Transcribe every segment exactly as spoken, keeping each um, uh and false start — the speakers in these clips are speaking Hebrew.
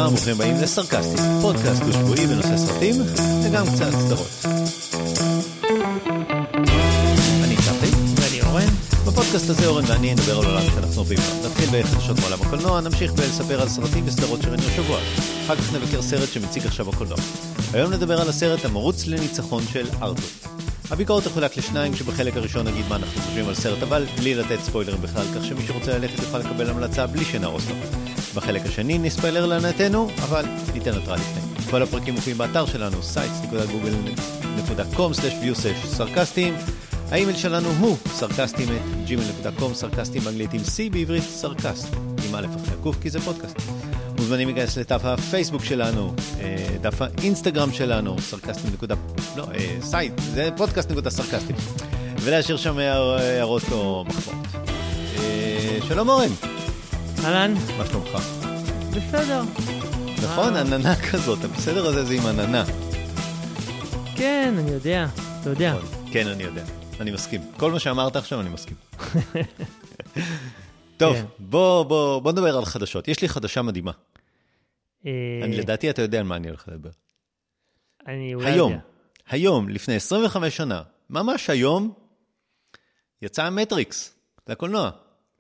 שלום, ברוכים הבאים לסרקסטים, פודקאסט דו-שבועי בנושא סרטים וגם קצת סדרות. אני צחי. ואני אורן. בפודקאסט הזה אורן ואני נדבר על עולם שאנחנו אוהבים. נתחיל בחדשות מעולם הקולנוע, נמשיך בלספר על סרטים וסדרות שראינו השבוע. אחר כך נבקר סרט שמציג עכשיו הקולנוע. היום נדבר על הסרט המרוץ לניצחון של ארתור. הביקורת תחולק לשניים, שבחלק הראשון נגיד מה אנחנו חושבים על סרט, אבל בלי לתת ספוילרים בכלל, כך שמי שרוצה ללכת יוכל לקבל המלצה בלי שנהרוס לו. בחלק השני נספיילר לענתנו, אבל ניתן התראה לפני. כל הפרקים מופיעים באתר שלנו, סייטס דוט גוגל דוט קום סלש ויו סלש סרקסטים. האימייל שלנו הוא סרקסטים את ג'ימייל דוט קום, סרקסטים באנגלית עם C, בעברית סרקסט, עם א' אחרי הקוף, כי זה פודקאסט. מוזמנים להיכנס לדף הפייסבוק שלנו, דף האינסטגרם שלנו, סרקסטים נקודה, לא, סייט, זה פודקאסט נקודה סרקסטים, ולהשאיר שם הערות או מחמאות. שלום אורן. אהלן. מה שלומך? בסדר. נכון, עננה כזאת, בסדר הזה זה עם עננה. כן, אני יודע, אתה יודע. כן, אני יודע, אני מסכים. כל מה שאמרת עכשיו אני מסכים. טוב, בוא, בוא, בוא נדבר על חדשות. יש לי חדשה מדהימה. אני לדעתי, אתה יודע על מה אני הולך לדבר. אני אולי היום, יודע. היום, לפני עשרים וחמש שנה, ממש היום, יצא מטריקס, זה הקולנוע.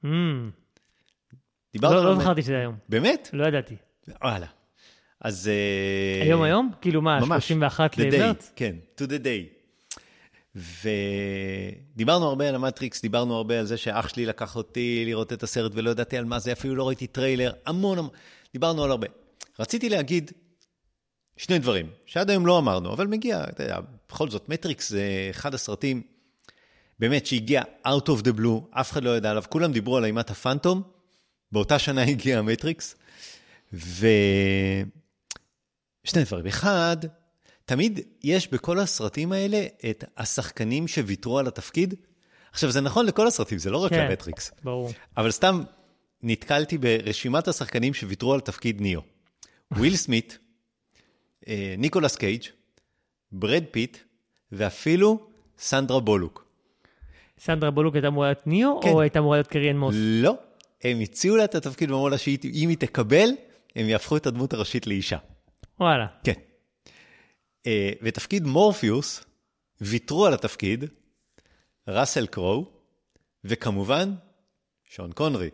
דיברנו לא על לא מט- זכרתי שזה היום. באמת? לא ידעתי. וואלה. אז... אה, היום היום? כאילו מה, ממש. שלושים ואחת The day, למרץ? כן, to the day. ודיברנו הרבה על המטריקס, דיברנו הרבה על זה שאח שלי לקח אותי לראות את הסרט ולא ידעתי על מה זה, אפילו לא ראיתי טריילר, המון, המון, דיברנו על הרבה. רציתי להגיד שני דברים, שעד היום לא אמרנו, אבל מגיע, אתה יודע, בכל זאת, מטריקס זה אחד הסרטים, באמת שהגיע out of the blue, אף אחד לא ידע עליו, כולם דיברו על אימת הפנטום, באותה שנה הגיע המטריקס, ושני דברים, אחד, תמיד יש בכל הסרטים האלה את השחקנים שוויתרו על התפקיד. עכשיו, זה נכון לכל הסרטים, זה לא רק כן, למטריקס. ברור. אבל סתם נתקלתי ברשימת השחקנים שוויתרו על תפקיד ניאו. וויל סמית, אה, ניקולס קייג', ברד פיט, ואפילו סנדרה בולוק. סנדרה בולוק הייתה אמורה להיות ניאו, כן. או הייתה אמורה להיות קריאן מוס? לא, הם הציעו לה את התפקיד ואמרו לה שאם היא תקבל, הם יהפכו את הדמות הראשית לאישה. וואלה. כן. Uh, ותפקיד מורפיוס, ויתרו על התפקיד, ראסל קרו, וכמובן, שון קונרי.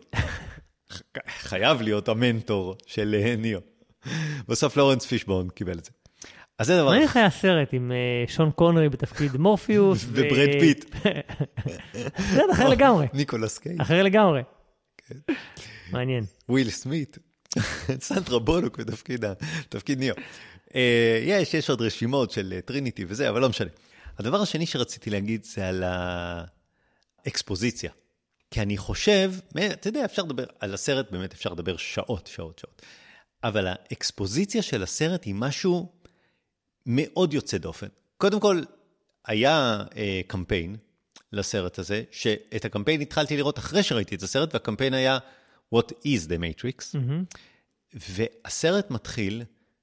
חייב להיות המנטור של uh, ניאו. בסוף לורנס פישבורן קיבל את זה. אז זה דבר... מה איך היה סרט עם uh, שון קונרי בתפקיד מורפיוס? וברד פיט. זה אחר לגמרי. ניקולס קייג'. אחר לגמרי. מעניין. וויל סמית. סנדרה בולוק בתפקיד תפקיד ניאו. יש, יש עוד רשימות של טריניטי וזה, אבל לא משנה. הדבר השני שרציתי להגיד זה על האקספוזיציה. כי אני חושב, אתה יודע, אפשר לדבר על הסרט, באמת אפשר לדבר שעות, שעות, שעות. אבל האקספוזיציה של הסרט היא משהו מאוד יוצא דופן. קודם כל, היה אה, קמפיין לסרט הזה, שאת הקמפיין התחלתי לראות אחרי שראיתי את הסרט, והקמפיין היה What is the Matrix? Mm-hmm. והסרט מתחיל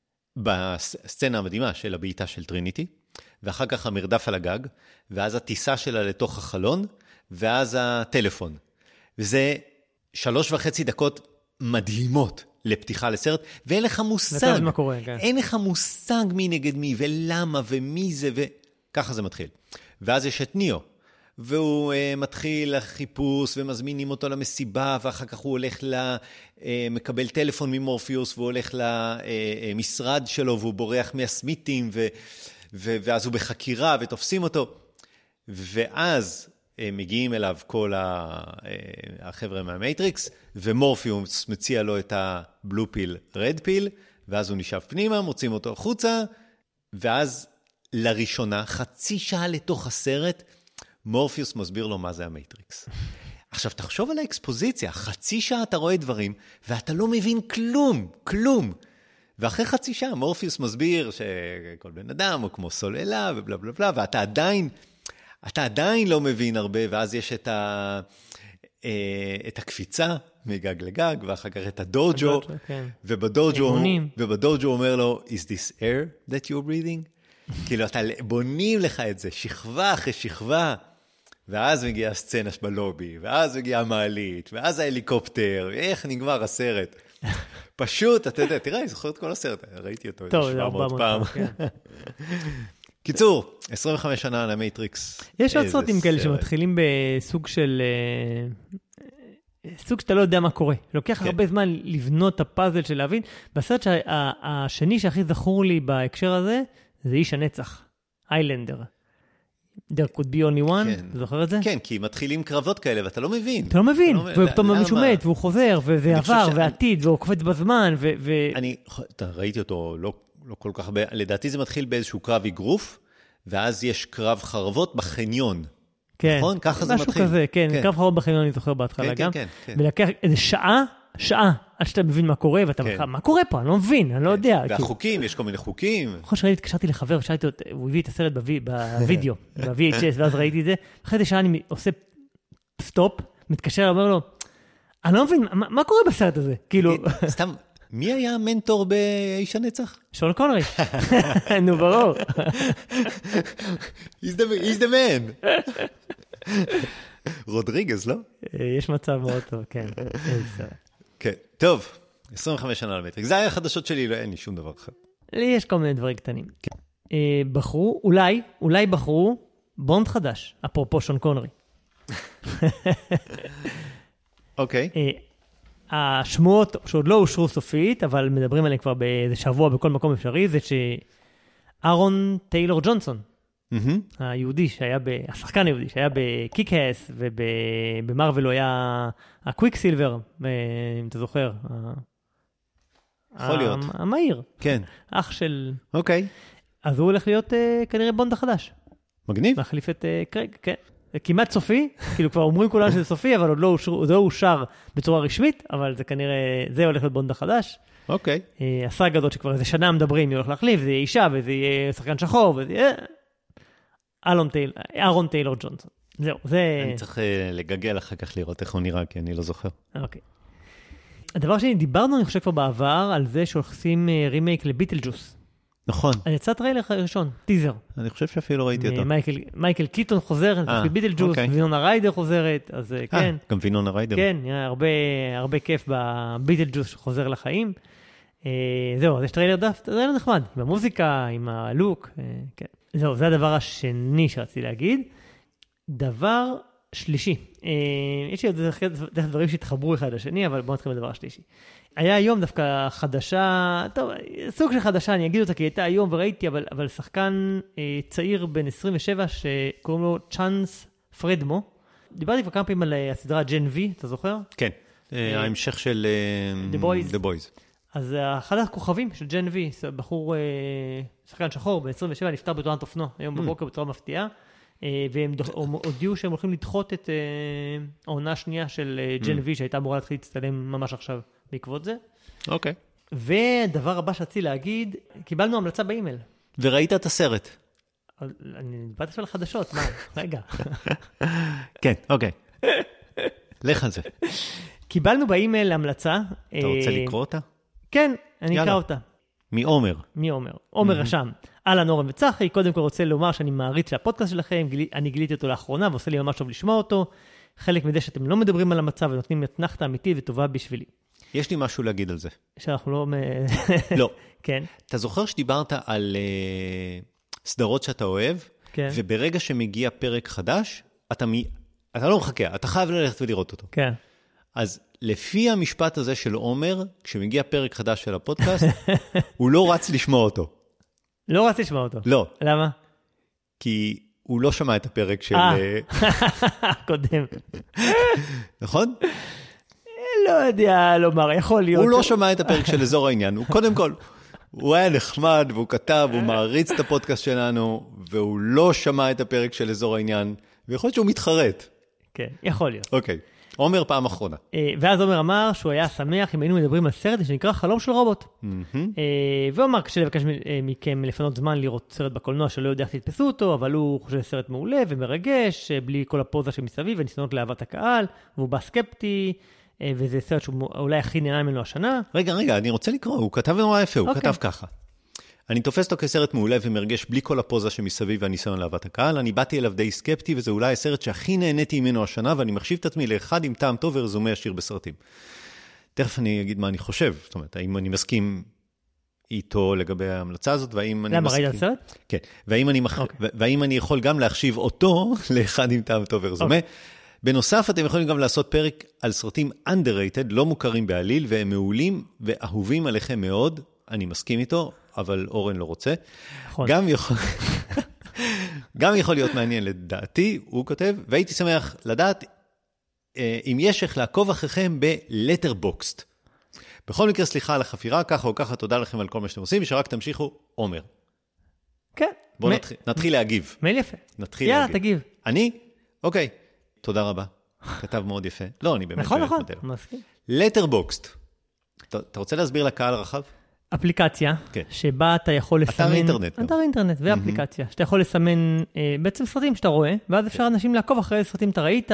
בסצנה המדהימה של הבעיטה של טריניטי, ואחר כך המרדף על הגג, ואז הטיסה שלה לתוך החלון, ואז הטלפון. וזה שלוש וחצי דקות מדהימות לפתיחה לסרט, ואין לך מושג, מה קורה, כן. אין לך מושג מי נגד מי, ולמה, ומי זה, וככה זה מתחיל. ואז יש את ניאו, והוא uh, מתחיל לחיפוש, ומזמינים אותו למסיבה, ואחר כך הוא הולך ל... Uh, מקבל טלפון ממורפיוס, והוא הולך למשרד שלו, והוא בורח מהסמיתים, ו... ו... ואז הוא בחקירה, ותופסים אותו. ואז uh, מגיעים אליו כל ה... uh, החבר'ה מהמייטריקס, ומורפיוס מציע לו את הבלו פיל, רד פיל, ואז הוא נשאב פנימה, מוצאים אותו החוצה, ואז לראשונה, חצי שעה לתוך הסרט, מורפיוס מסביר לו מה זה המייטריקס. עכשיו, תחשוב על האקספוזיציה. חצי שעה אתה רואה דברים, ואתה לא מבין כלום, כלום. ואחרי חצי שעה, מורפיוס מסביר שכל בן אדם הוא כמו סוללה, ובלה בלה בלה, ואתה עדיין, אתה עדיין לא מבין הרבה, ואז יש את, ה, את הקפיצה מגג לגג, ואחר כך את הדוג'ו, כן. ובדוג'ו, ובדוג'ו אומר לו, is this air that you're breathing? כאילו, אתה בונים לך את זה, שכבה אחרי שכבה, ואז מגיעה הסצנה בלובי, ואז מגיעה המעלית, ואז ההליקופטר, איך נגמר הסרט. פשוט, אתה יודע, תראה, אני זוכר את כל הסרט, ראיתי אותו טוב, שבע מאות פעם. קיצור, עשרים וחמש שנה על המייטריקס. יש עוד סרטים כאלה שמתחילים בסוג של... סוג שאתה לא יודע מה קורה. לוקח הרבה זמן לבנות את הפאזל של להבין. בסרט השני שהכי זכור לי בהקשר הזה, זה איש הנצח. איילנדר. There could be only one, אתה זוכר את זה? כן, כי מתחילים קרבות כאלה, ואתה לא מבין. אתה לא מבין, ופתאום מישהו מת, והוא חוזר, וזה עבר, ועתיד, והוא קופץ בזמן, ו... אני, ראיתי אותו לא כל כך הרבה, לדעתי זה מתחיל באיזשהו קרב אגרוף, ואז יש קרב חרבות בחניון. נכון? ככה זה מתחיל. משהו כזה, כן, קרב חרבות בחניון אני זוכר בהתחלה גם. ולקח איזה שעה, שעה, עד שאתה מבין מה קורה, ואתה אומר, מה קורה פה? אני לא מבין, אני לא יודע. והחוקים, יש כל מיני חוקים. אחרי שראיתי, התקשרתי לחבר, ושאלתי אותו, הוא הביא את הסרט בווידאו, ב-וי אייץ' אס, ואז ראיתי את זה. אחרי זה שעה אני עושה סטופ, מתקשר, אומר לו, אני לא מבין, מה קורה בסרט הזה? כאילו... סתם, מי היה המנטור באיש הנצח? שון קונרי. נו, ברור. He's the man. רודריגז, לא? יש מצב מאוד טוב, כן. כן, טוב, עשרים וחמש שנה על מטריק. זה היה החדשות שלי, לא, אין לי שום דבר אחר. לי יש כל מיני דברים קטנים. בחרו, אולי, אולי בחרו בונד חדש, אפרופו שון קונרי. אוקיי. השמועות שעוד לא אושרו סופית, אבל מדברים עליהם כבר באיזה שבוע בכל מקום אפשרי, זה שארון טיילור ג'ונסון, היהודי שהיה, השחקן היהודי שהיה בקיק-האס, ובמרוול הוא היה הקוויק סילבר, אם אתה זוכר. יכול להיות. המהיר. כן. אח של... אוקיי. אז הוא הולך להיות כנראה בונד החדש. מגניב. להחליף את קרייג, כן. זה כמעט סופי, כאילו כבר אומרים כולם שזה סופי, אבל עוד לא אושר, זה אושר בצורה רשמית, אבל זה כנראה, זה הולך להיות בונד החדש. אוקיי. הסאגה הזאת שכבר איזה שנה מדברים, היא הולך להחליף, זה יהיה אישה, וזה יהיה שחקן שחור, וזה יהיה... ארון טיילור ג'ונסון. זהו, זה... אני צריך לגגל אחר כך לראות איך הוא נראה, כי אני לא זוכר. אוקיי. הדבר שני, דיברנו, אני חושב כבר בעבר, על זה שהולכים רימייק לביטל ג'וס. נכון. אני יצא טריילר ראשון, טיזר. אני חושב שאפילו ראיתי אותו. מייקל קיטון חוזר, ביטל ג'וס, וינונה ריידר חוזרת, אז כן. גם וינונה ריידר. כן, הרבה כיף בביטל ג'וס שחוזר לחיים. זהו, אז יש טריילר דף, זה לא נחמד, עם המוזיקה, עם הלוק, כן. זהו, זה הדבר השני שרציתי להגיד. דבר שלישי, יש לי עוד דברים שהתחברו אחד לשני, אבל בואו נתחיל בדבר השלישי. היה היום דווקא חדשה, טוב, סוג של חדשה, אני אגיד אותה כי הייתה היום וראיתי, אבל, אבל שחקן אה, צעיר בן עשרים ושבע שקוראים לו צ'אנס פרדמו. דיברתי כבר כמה פעמים על הסדרה ג'ן וי, אתה זוכר? כן, אה, ההמשך של The Boys. The Boys. אז אחד הכוכבים של ג'ן וי, בחור, אה, שחקן שחור בן עשרים ושבע, נפטר בתאונת אופנוע, היום בבוקר בצורה מפתיעה. והם הודיעו שהם הולכים לדחות את העונה השנייה של ג'ן וי, שהייתה אמורה להתחיל להצטלם ממש עכשיו בעקבות זה. אוקיי. ודבר הבא שרציתי להגיד, קיבלנו המלצה באימייל. וראית את הסרט? אני באתי עכשיו לחדשות, מה? רגע. כן, אוקיי. לך על זה. קיבלנו באימייל המלצה. אתה רוצה לקרוא אותה? כן, אני אקרא אותה. מי עומר? מי עומר? עומר רשם. אהלן אורן וצחי, קודם כל רוצה לומר שאני מעריץ של הפודקאסט שלכם, אני גיליתי אותו לאחרונה ועושה לי ממש טוב לשמוע אותו. חלק מזה שאתם לא מדברים על המצב ונותנים אתנחתה אמיתית וטובה בשבילי. יש לי משהו להגיד על זה. שאנחנו לא... לא. כן. אתה זוכר שדיברת על uh, סדרות שאתה אוהב, כן. וברגע שמגיע פרק חדש, אתה, מ... אתה לא מחכה, אתה חייב ללכת ולראות אותו. כן. אז לפי המשפט הזה של עומר, כשמגיע פרק חדש של הפודקאסט, הוא לא רץ לשמוע אותו. לא רץ לשמוע אותו? לא. למה? כי הוא לא שמע את הפרק של... קודם. נכון? לא יודע לומר, יכול להיות. הוא לא שמע את הפרק של אזור העניין. הוא קודם כל, הוא היה נחמד, והוא כתב, הוא מעריץ את הפודקאסט שלנו, והוא לא שמע את הפרק של אזור העניין, ויכול להיות שהוא מתחרט. כן, יכול להיות. אוקיי. עומר פעם אחרונה. ואז עומר אמר שהוא היה שמח אם היינו מדברים על סרט שנקרא חלום של רובוט. והוא אמר, קשה לבקש מכם לפנות זמן לראות סרט בקולנוע שלא יודע איך תתפסו אותו, אבל הוא חושב סרט מעולה ומרגש, בלי כל הפוזה שמסביב וניסיונות לאהבת הקהל, והוא בא סקפטי, וזה סרט שהוא אולי הכי נהנה ממנו השנה. רגע, רגע, אני רוצה לקרוא, הוא כתב נורא יפה, הוא כתב ככה. אני תופס אותו כסרט מעולה ומרגש בלי כל הפוזה שמסביב והניסיון לאהבת הקהל. אני באתי אליו די סקפטי, וזה אולי הסרט שהכי נהניתי ממנו השנה, ואני מחשיב את עצמי לאחד עם טעם טוב ורזומה עשיר בסרטים. תכף אני אגיד מה אני חושב, זאת אומרת, האם אני מסכים איתו לגבי ההמלצה הזאת, והאם אני למה, מסכים... ראית הסרט? כן, והאם אני, מח... אוקיי. והאם אני יכול גם להחשיב אותו לאחד עם טעם טוב ורזומה. אוקיי. בנוסף, אתם יכולים גם לעשות פרק על סרטים underrated, לא מוכרים בעליל, והם מעולים ואהובים עליכם מאוד, אני מסכים איתו, אבל אורן לא רוצה. נכון. גם יכול... גם יכול להיות מעניין לדעתי, הוא כותב, והייתי שמח לדעת אם יש איך לעקוב אחריכם ב-letterboxd. בכל מקרה, סליחה על החפירה, ככה או ככה, תודה לכם על כל מה שאתם עושים, ושרק תמשיכו, עומר. כן. בואו מ... נתחיל, נתחיל להגיב. מייל יפה. נתחיל יאללה, להגיב. תגיב. אני? אוקיי. תודה רבה. כתב מאוד יפה. לא, אני באמת... נכון, באמת נכון. מודה לו. מסכים. letterboxd. אתה, אתה רוצה להסביר לקהל רחב? אפליקציה, כן. שבה אתה יכול לסמן... אתר אינטרנט גם. אתר אינטרנט ואפליקציה, שאתה יכול לסמן אה, בעצם סרטים שאתה רואה, ואז אפשר אנשים לעקוב אחרי סרטים אתה ראית,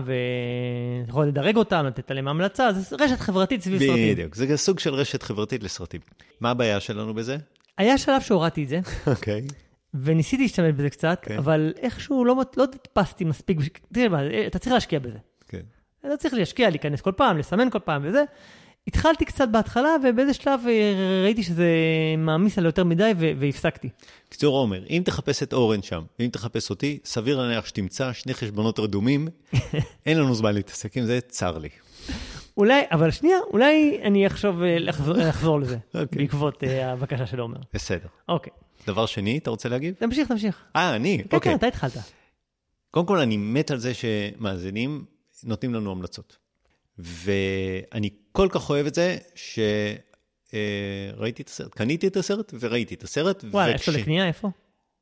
ויכול לדרג אותם, לתת עליהם המלצה, זה רשת חברתית סביב סרטים. בדיוק, זה סוג של רשת חברתית לסרטים. מה הבעיה שלנו בזה? היה שלב שהורדתי את זה, אוקיי. וניסיתי להשתמש בזה קצת, כן. אבל איכשהו לא, לא תתפסתי מספיק, תראה מה, אתה צריך להשקיע בזה. כן. אתה צריך להשקיע, להיכנס כל פעם, לסמן כל פעם וזה. התחלתי קצת בהתחלה, ובאיזה שלב ראיתי שזה מעמיס על יותר מדי, והפסקתי. קצור עומר, אם תחפש את אורן שם, ואם תחפש אותי, סביר להניח שתמצא שני חשבונות רדומים, אין לנו זמן להתעסק עם זה, צר לי. אולי, אבל שנייה, אולי אני אחשוב לחזור, לחזור לזה, אוקיי. בעקבות הבקשה של עומר. בסדר. אוקיי. דבר שני, אתה רוצה להגיב? תמשיך, תמשיך. אה, אני? כן, אוקיי. כן, אתה התחלת. קודם כל, אני מת על זה שמאזינים נותנים לנו המלצות. ואני כל כך אוהב את זה, שראיתי את הסרט, קניתי את הסרט וראיתי את הסרט. וואלה, יש לו לקנייה, איפה?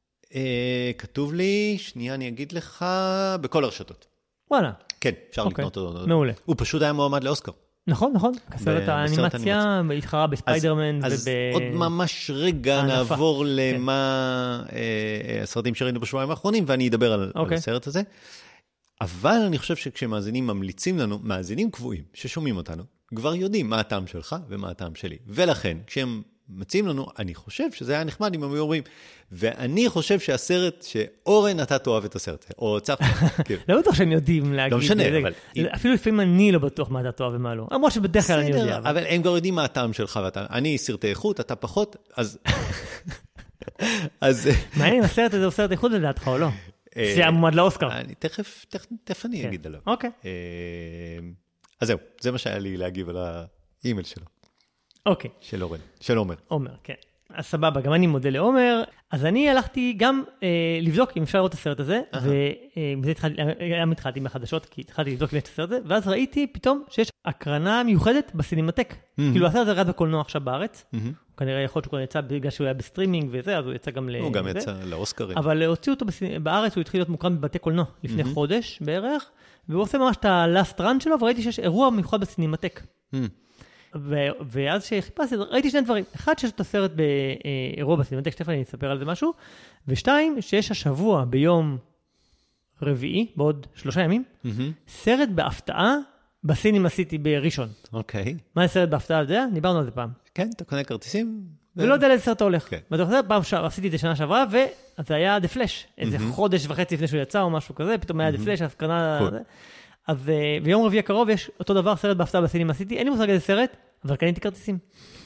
כתוב לי, שנייה אני אגיד לך, בכל הרשתות. וואלה. כן, אפשר אוקיי. לקנות אותו. מעולה. הוא פשוט היה מועמד לאוסקר. נכון, נכון. כסרט האנימציה, התחרה בספיידרמן. אז עוד ממש רגע נעבור למה הסרטים שראינו בשבועיים האחרונים, ואני אדבר על הסרט הזה. אבל אני חושב שכשמאזינים ממליצים לנו, מאזינים קבועים ששומעים אותנו, כבר יודעים מה הטעם שלך ומה הטעם שלי. ולכן, כשהם מציעים לנו, אני חושב שזה היה נחמד אם הם אומרים, ואני חושב שהסרט, שאורן אתה תאהב את הסרט, או צחק. לא בטוח שהם יודעים להגיד. לא משנה, אבל... אפילו לפעמים אני לא בטוח מה אתה תאהב ומה לא. למרות שבדרך כלל אני יודע. אבל הם כבר יודעים מה הטעם שלך, ואני סרטי איכות, אתה פחות, אז... מעניין, הסרט הזה הוא סרט איכות לדעתך או לא? זה המועמד לאוסקר. אני תכף, תכף אני אגיד עליו. אוקיי. אז זהו, זה מה שהיה לי להגיב על האימייל שלו. אוקיי. של אורן, של עומר. עומר, כן. אז סבבה, גם אני מודה לעומר. אז אני הלכתי גם לבדוק אם אפשר לראות את הסרט הזה, ומזה התחלתי מהחדשות, כי התחלתי לבדוק את הסרט הזה, ואז ראיתי פתאום שיש הקרנה מיוחדת בסינמטק. כאילו הסרט הזה רד בקולנוע עכשיו בארץ. כנראה יכול שהוא כבר יצא בגלל שהוא היה בסטרימינג וזה, אז הוא יצא גם ל... הוא גם יצא לאוסקרים. אבל הוציאו אותו בארץ, הוא התחיל להיות מוקרן בבתי קולנוע לפני חודש בערך, והוא עושה ממש את ה-last run שלו, וראיתי שיש אירוע מיוחד בסינמטק. ואז שחיפשתי, ראיתי שני דברים. אחד, שיש את הסרט באירוע בסינמטק, שתכף אני אספר על זה משהו, ושתיים, שיש השבוע ביום רביעי, בעוד שלושה ימים, סרט בהפתעה בסינימה סיטי בראשון. אוקיי. מה זה סרט בהפתעה? אתה יודע? דיברנו על זה פעם. כן, אתה קונה כרטיסים? ולא יודע לאיזה סרט אתה הולך. ואתה חושב, פעם עשיתי את זה שנה שעברה, וזה היה The Flash. איזה חודש וחצי לפני שהוא יצא או משהו כזה, פתאום היה The Flash, אז קנה... אז ביום רביעי הקרוב יש אותו דבר, סרט בהפתעה בסינימה סיטי. אין לי מושג איזה סרט, אבל קניתי כרטיסים.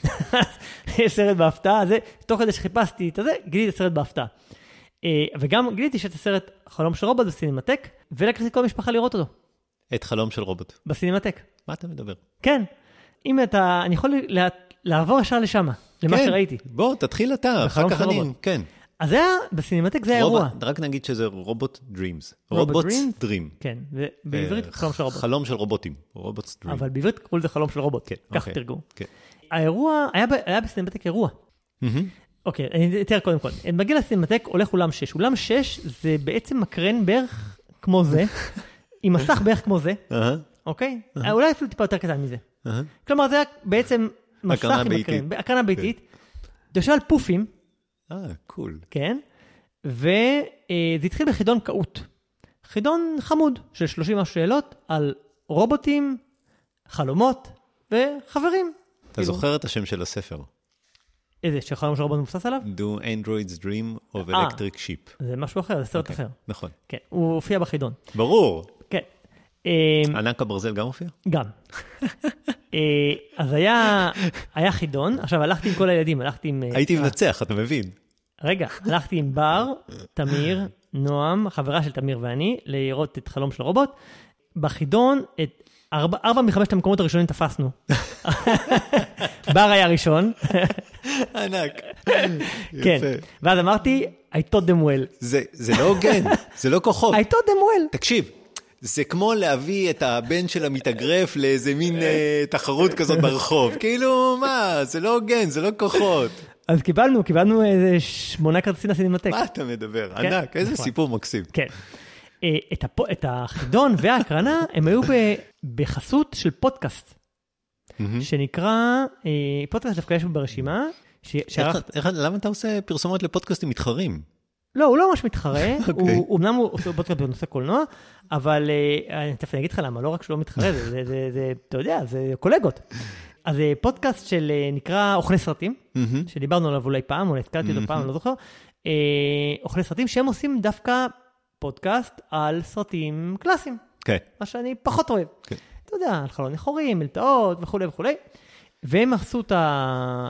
יש סרט בהפתעה, זה, תוך כדי שחיפשתי את זה, גיליתי את הסרט בהפתעה. וגם גיליתי שאת הסרט חלום של רובוט בסינמטק, ולקחתי כל המשפחה לראות אותו. את חלום של רובוט. בסינמטק. מה אתה מדבר? כן. אם אתה, אני יכול לעבור ישר לשם, למה שראיתי. בוא, תתחיל אתה, אחר כך אני, כן. אז זה היה, בסינמטק זה היה אירוע. רק נגיד שזה רובוט דרימס. רובוט דרים. כן, ובעברית חלום של רובוט. חלום של רובוטים. רובוט דרים. אבל בעברית קראו לזה חלום של רובוט. כן. כך תרגום. האירוע, היה בסינמטק אירוע. אוקיי, אני אתאר קודם כל. מגיע לסינמטק, הולך אולם שש. אולם שש זה בעצם מקרן בערך כמו זה, עם מסך בערך כמו זה. אוקיי? אולי אפילו טיפה יותר קטן מזה. כלומר, זה בעצם מסך עם מקרן. הקרנה ביתית. דושה על פופים. אה, קול. כן. וזה התחיל בחידון קאות. חידון חמוד של שלושים משהו שאלות על רובוטים, חלומות וחברים. אתה זוכר את השם של הספר? איזה, שחלום של רובוט מבוסס עליו? Do Androids Dream of Electric Sheep. זה משהו אחר, זה סרט אחר. נכון. כן, הוא הופיע בחידון. ברור. כן. ענק הברזל גם הופיע? גם. אז היה, היה חידון, עכשיו הלכתי עם כל הילדים, הלכתי עם... הייתי מנצח, אתה מבין? רגע, הלכתי עם בר, תמיר, נועם, חברה של תמיר ואני, לראות את חלום של רובוט. בחידון, את ארבע, ארבע מחמשת המקומות הראשונים תפסנו. בר היה ראשון. ענק. כן, ואז אמרתי, I taught them well. זה, זה לא הוגן, זה לא כוחות. I taught them well. תקשיב, זה כמו להביא את הבן של המתאגרף לאיזה מין אה, תחרות כזאת ברחוב. כאילו, מה, זה לא הוגן, זה לא כוחות. אז קיבלנו, קיבלנו איזה שמונה כרטיסים לסינמטק. מה אתה מדבר? ענק, איזה סיפור מקסים. כן. את, הפ... את החידון וההקרנה, הם היו ב... בחסות של פודקאסט, שנקרא, פודקאסט דווקא יש ברשימה. ש... איך, איך, למה אתה עושה פרסומות לפודקאסטים מתחרים? לא, הוא לא ממש מתחרה, הוא, אמנם הוא עושה פודקאסט בנושא קולנוע, אבל אני תכף אגיד לך למה, לא רק שהוא לא מתחרה, זה, זה, זה, זה, אתה יודע, זה קולגות. אז פודקאסט של נקרא אוכלי סרטים, שדיברנו עליו אולי פעם, אולי התקלתי אותו פעם, אני לא זוכר, אוכלי סרטים שהם עושים דווקא פודקאסט על סרטים קלאסיים, מה שאני פחות אוהב. אתה יודע, על חלון נחורים, מלטעות וכו' וכו'. והם עשו את ה...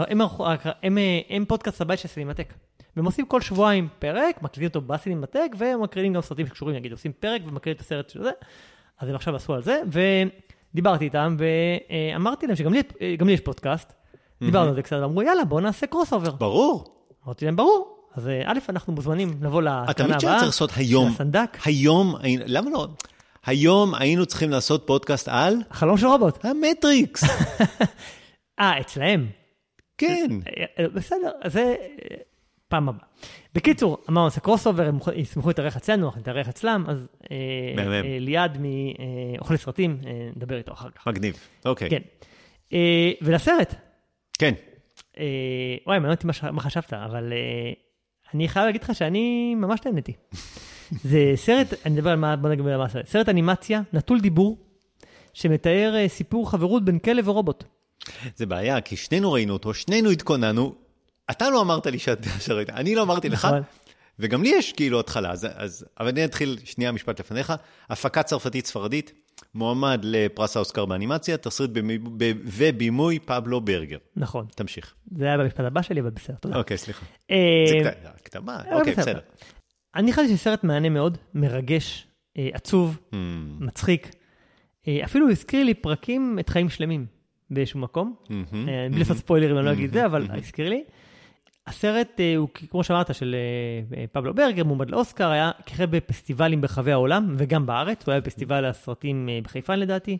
הם פודקאסט הבית של סינמטק. והם עושים כל שבועיים פרק, מקליטים אותו בסינמטק, והם מקרינים גם סרטים שקשורים, נגיד, עושים פרק ומקרינים את הסרט של זה. אז הם עכשיו עשו על זה, ודיברתי איתם, ואמרתי להם שגם לי יש פודקאסט. דיברנו על זה קצת, ואמרו, יאללה, בואו נעשה קרוס אובר. ברור. אמרתי להם, ברור. אז א', אנחנו מוזמנים לבוא להקרנה הבאה. תמיד שצריך לעשות היום. הסנדק. היום, למה לא? היום היינו צריכים לעשות פודקאסט על... החלום של רובוט. המטריקס. אה, אצלהם. כן. בסדר, זה פעם הבאה. בקיצור, אמרנו, זה קרוס אובר, הם ישמחו להתארח אצלנו, אנחנו נתארח אצלם, אז ליד מאוכלי סרטים, נדבר איתו אחר כך. מגניב, אוקיי. כן. ולסרט. כן. וואי, מעניין אותי מה חשבת, אבל אני חייב להגיד לך שאני ממש נהניתי. זה סרט, אני מדבר על מה, בוא נגיד על מה סרט. סרט אנימציה, נטול דיבור, שמתאר סיפור חברות בין כלב ורובוט. זה בעיה, כי שנינו ראינו אותו, שנינו התכוננו, אתה לא אמרת לי שאתה שראית, אני לא אמרתי לך, וגם לי יש כאילו התחלה, אז, אז, אבל אני אתחיל שנייה משפט לפניך, הפקה צרפתית ספרדית, מועמד לפרס האוסקר באנימציה, תסריט ובימוי פבלו ברגר. נכון. תמשיך. זה היה במשפט הבא שלי, אבל בסדר, תודה. אוקיי, סליחה. זה כתבה, אוקיי, בסדר. אני חושב שסרט מענה מאוד, מרגש, עצוב, מצחיק. אפילו הזכיר לי פרקים את חיים שלמים באיזשהו מקום. בלי לעשות ספוילרים, אני לא אגיד זה, אבל הזכיר לי. הסרט הוא, כמו שאמרת, של פבלו ברגר, מועמד לאוסקר, היה ככה בפסטיבלים ברחבי העולם, וגם בארץ, הוא היה בפסטיבל הסרטים בחיפה לדעתי.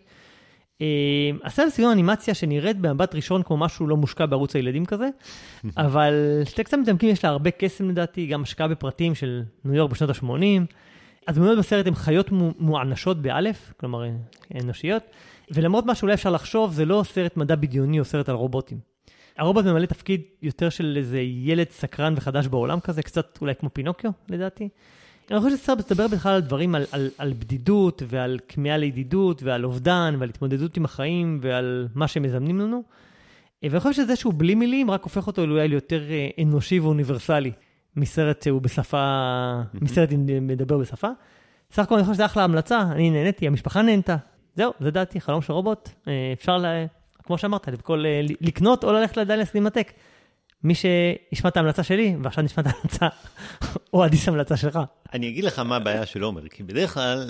הסרט סגנון אנימציה שנראית במבט ראשון כמו משהו לא מושקע בערוץ הילדים כזה, אבל שתי קצת מתעמקים יש לה הרבה קסם לדעתי, גם השקעה בפרטים של ניו יורק בשנות ה-שמונים. הדמויות בסרט הן חיות מוענשות באלף, כלומר אנושיות, ולמרות מה שאולי אפשר לחשוב, זה לא סרט מדע בדיוני או סרט על רובוטים. הרובוט ממלא תפקיד יותר של איזה ילד סקרן וחדש בעולם כזה, קצת אולי כמו פינוקיו לדעתי. אני חושב שסרט מדבר בכלל על דברים, על, על, על בדידות ועל כמיהה לידידות ועל אובדן ועל התמודדות עם החיים ועל מה שהם מזמנים לנו. ואני חושב שזה שהוא בלי מילים רק הופך אותו אולי ליותר אנושי ואוניברסלי מסרט שהוא בשפה, מסרט מדבר בשפה. סך הכל אני חושב שזה אחלה המלצה, אני נהניתי, המשפחה נהנתה. זהו, זה דעתי, חלום של רובוט. אפשר, לה, כמו שאמרת, לכל, לקנות או ללכת לדעת לסינמטק. מי שישמע את ההמלצה שלי, ועכשיו נשמע את ההמלצה, או עדיס המלצה שלך. אני אגיד לך מה הבעיה של עומר, כי בדרך כלל,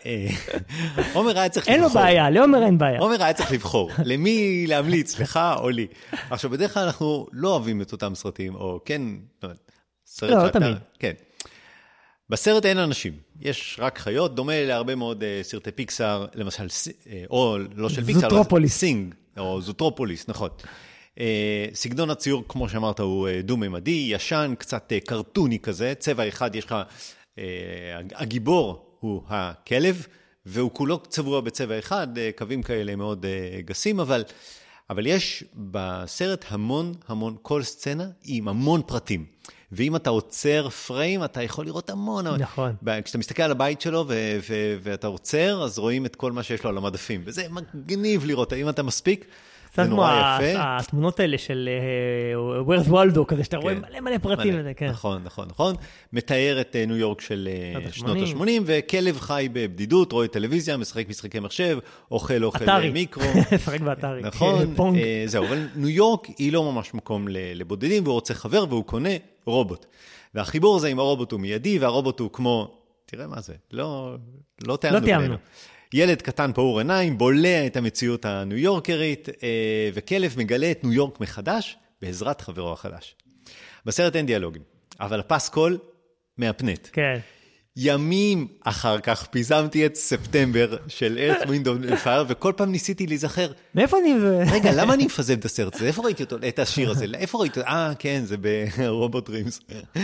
עומר היה צריך לבחור. אין לו בעיה, לעומר אין בעיה. עומר היה צריך לבחור, למי להמליץ, לך או לי. עכשיו, בדרך כלל אנחנו לא אוהבים את אותם סרטים, או כן, סרט לא, לא תמיד. כן. בסרט אין אנשים, יש רק חיות, דומה להרבה מאוד סרטי פיקסאר, למשל, או לא של פיקסאר, זוטרופוליס. סינג, או זוטרופוליס, נכון. סגנון הציור, כמו שאמרת, הוא דו-ממדי, ישן, קצת קרטוני כזה, צבע אחד יש לך, הגיבור הוא הכלב, והוא כולו צבוע בצבע אחד, קווים כאלה מאוד גסים, אבל, אבל יש בסרט המון המון, כל סצנה עם המון פרטים. ואם אתה עוצר פריים, אתה יכול לראות המון. נכון. כשאתה מסתכל על הבית שלו ו- ו- ואתה עוצר, אז רואים את כל מה שיש לו על המדפים. וזה מגניב לראות. אם אתה מספיק, זה נורא יפה. התמונות האלה של Where's Waldo, כזה שאתה רואה מלא מלא פרטים לזה, כן. נכון, נכון, נכון. מתאר את ניו יורק של שנות ה-שמונים, וכלב חי בבדידות, רואה טלוויזיה, משחק משחקי מחשב, אוכל אוכל מיקרו. משחק באתרי. נכון, זהו, אבל ניו יורק היא לא ממש מקום לבודדים, והוא רוצה חבר והוא קונה רובוט. והחיבור הזה עם הרובוט הוא מיידי, והרובוט הוא כמו, תראה מה זה, לא, לא תיאמנו בינינו. ילד קטן פעור עיניים, בולע את המציאות הניו יורקרית, וכלב מגלה את ניו יורק מחדש, בעזרת חברו החדש. בסרט אין דיאלוגים, אבל הפסקול מהפנט. כן. ימים אחר כך פיזמתי את ספטמבר של Earth, Wind and Fire, וכל פעם ניסיתי להיזכר. מאיפה אני... רגע, למה אני מפזם את הסרט הזה? איפה ראיתי אותו? את השיר הזה? איפה ראיתי אותו? אה, כן, זה ברובוט דרימס.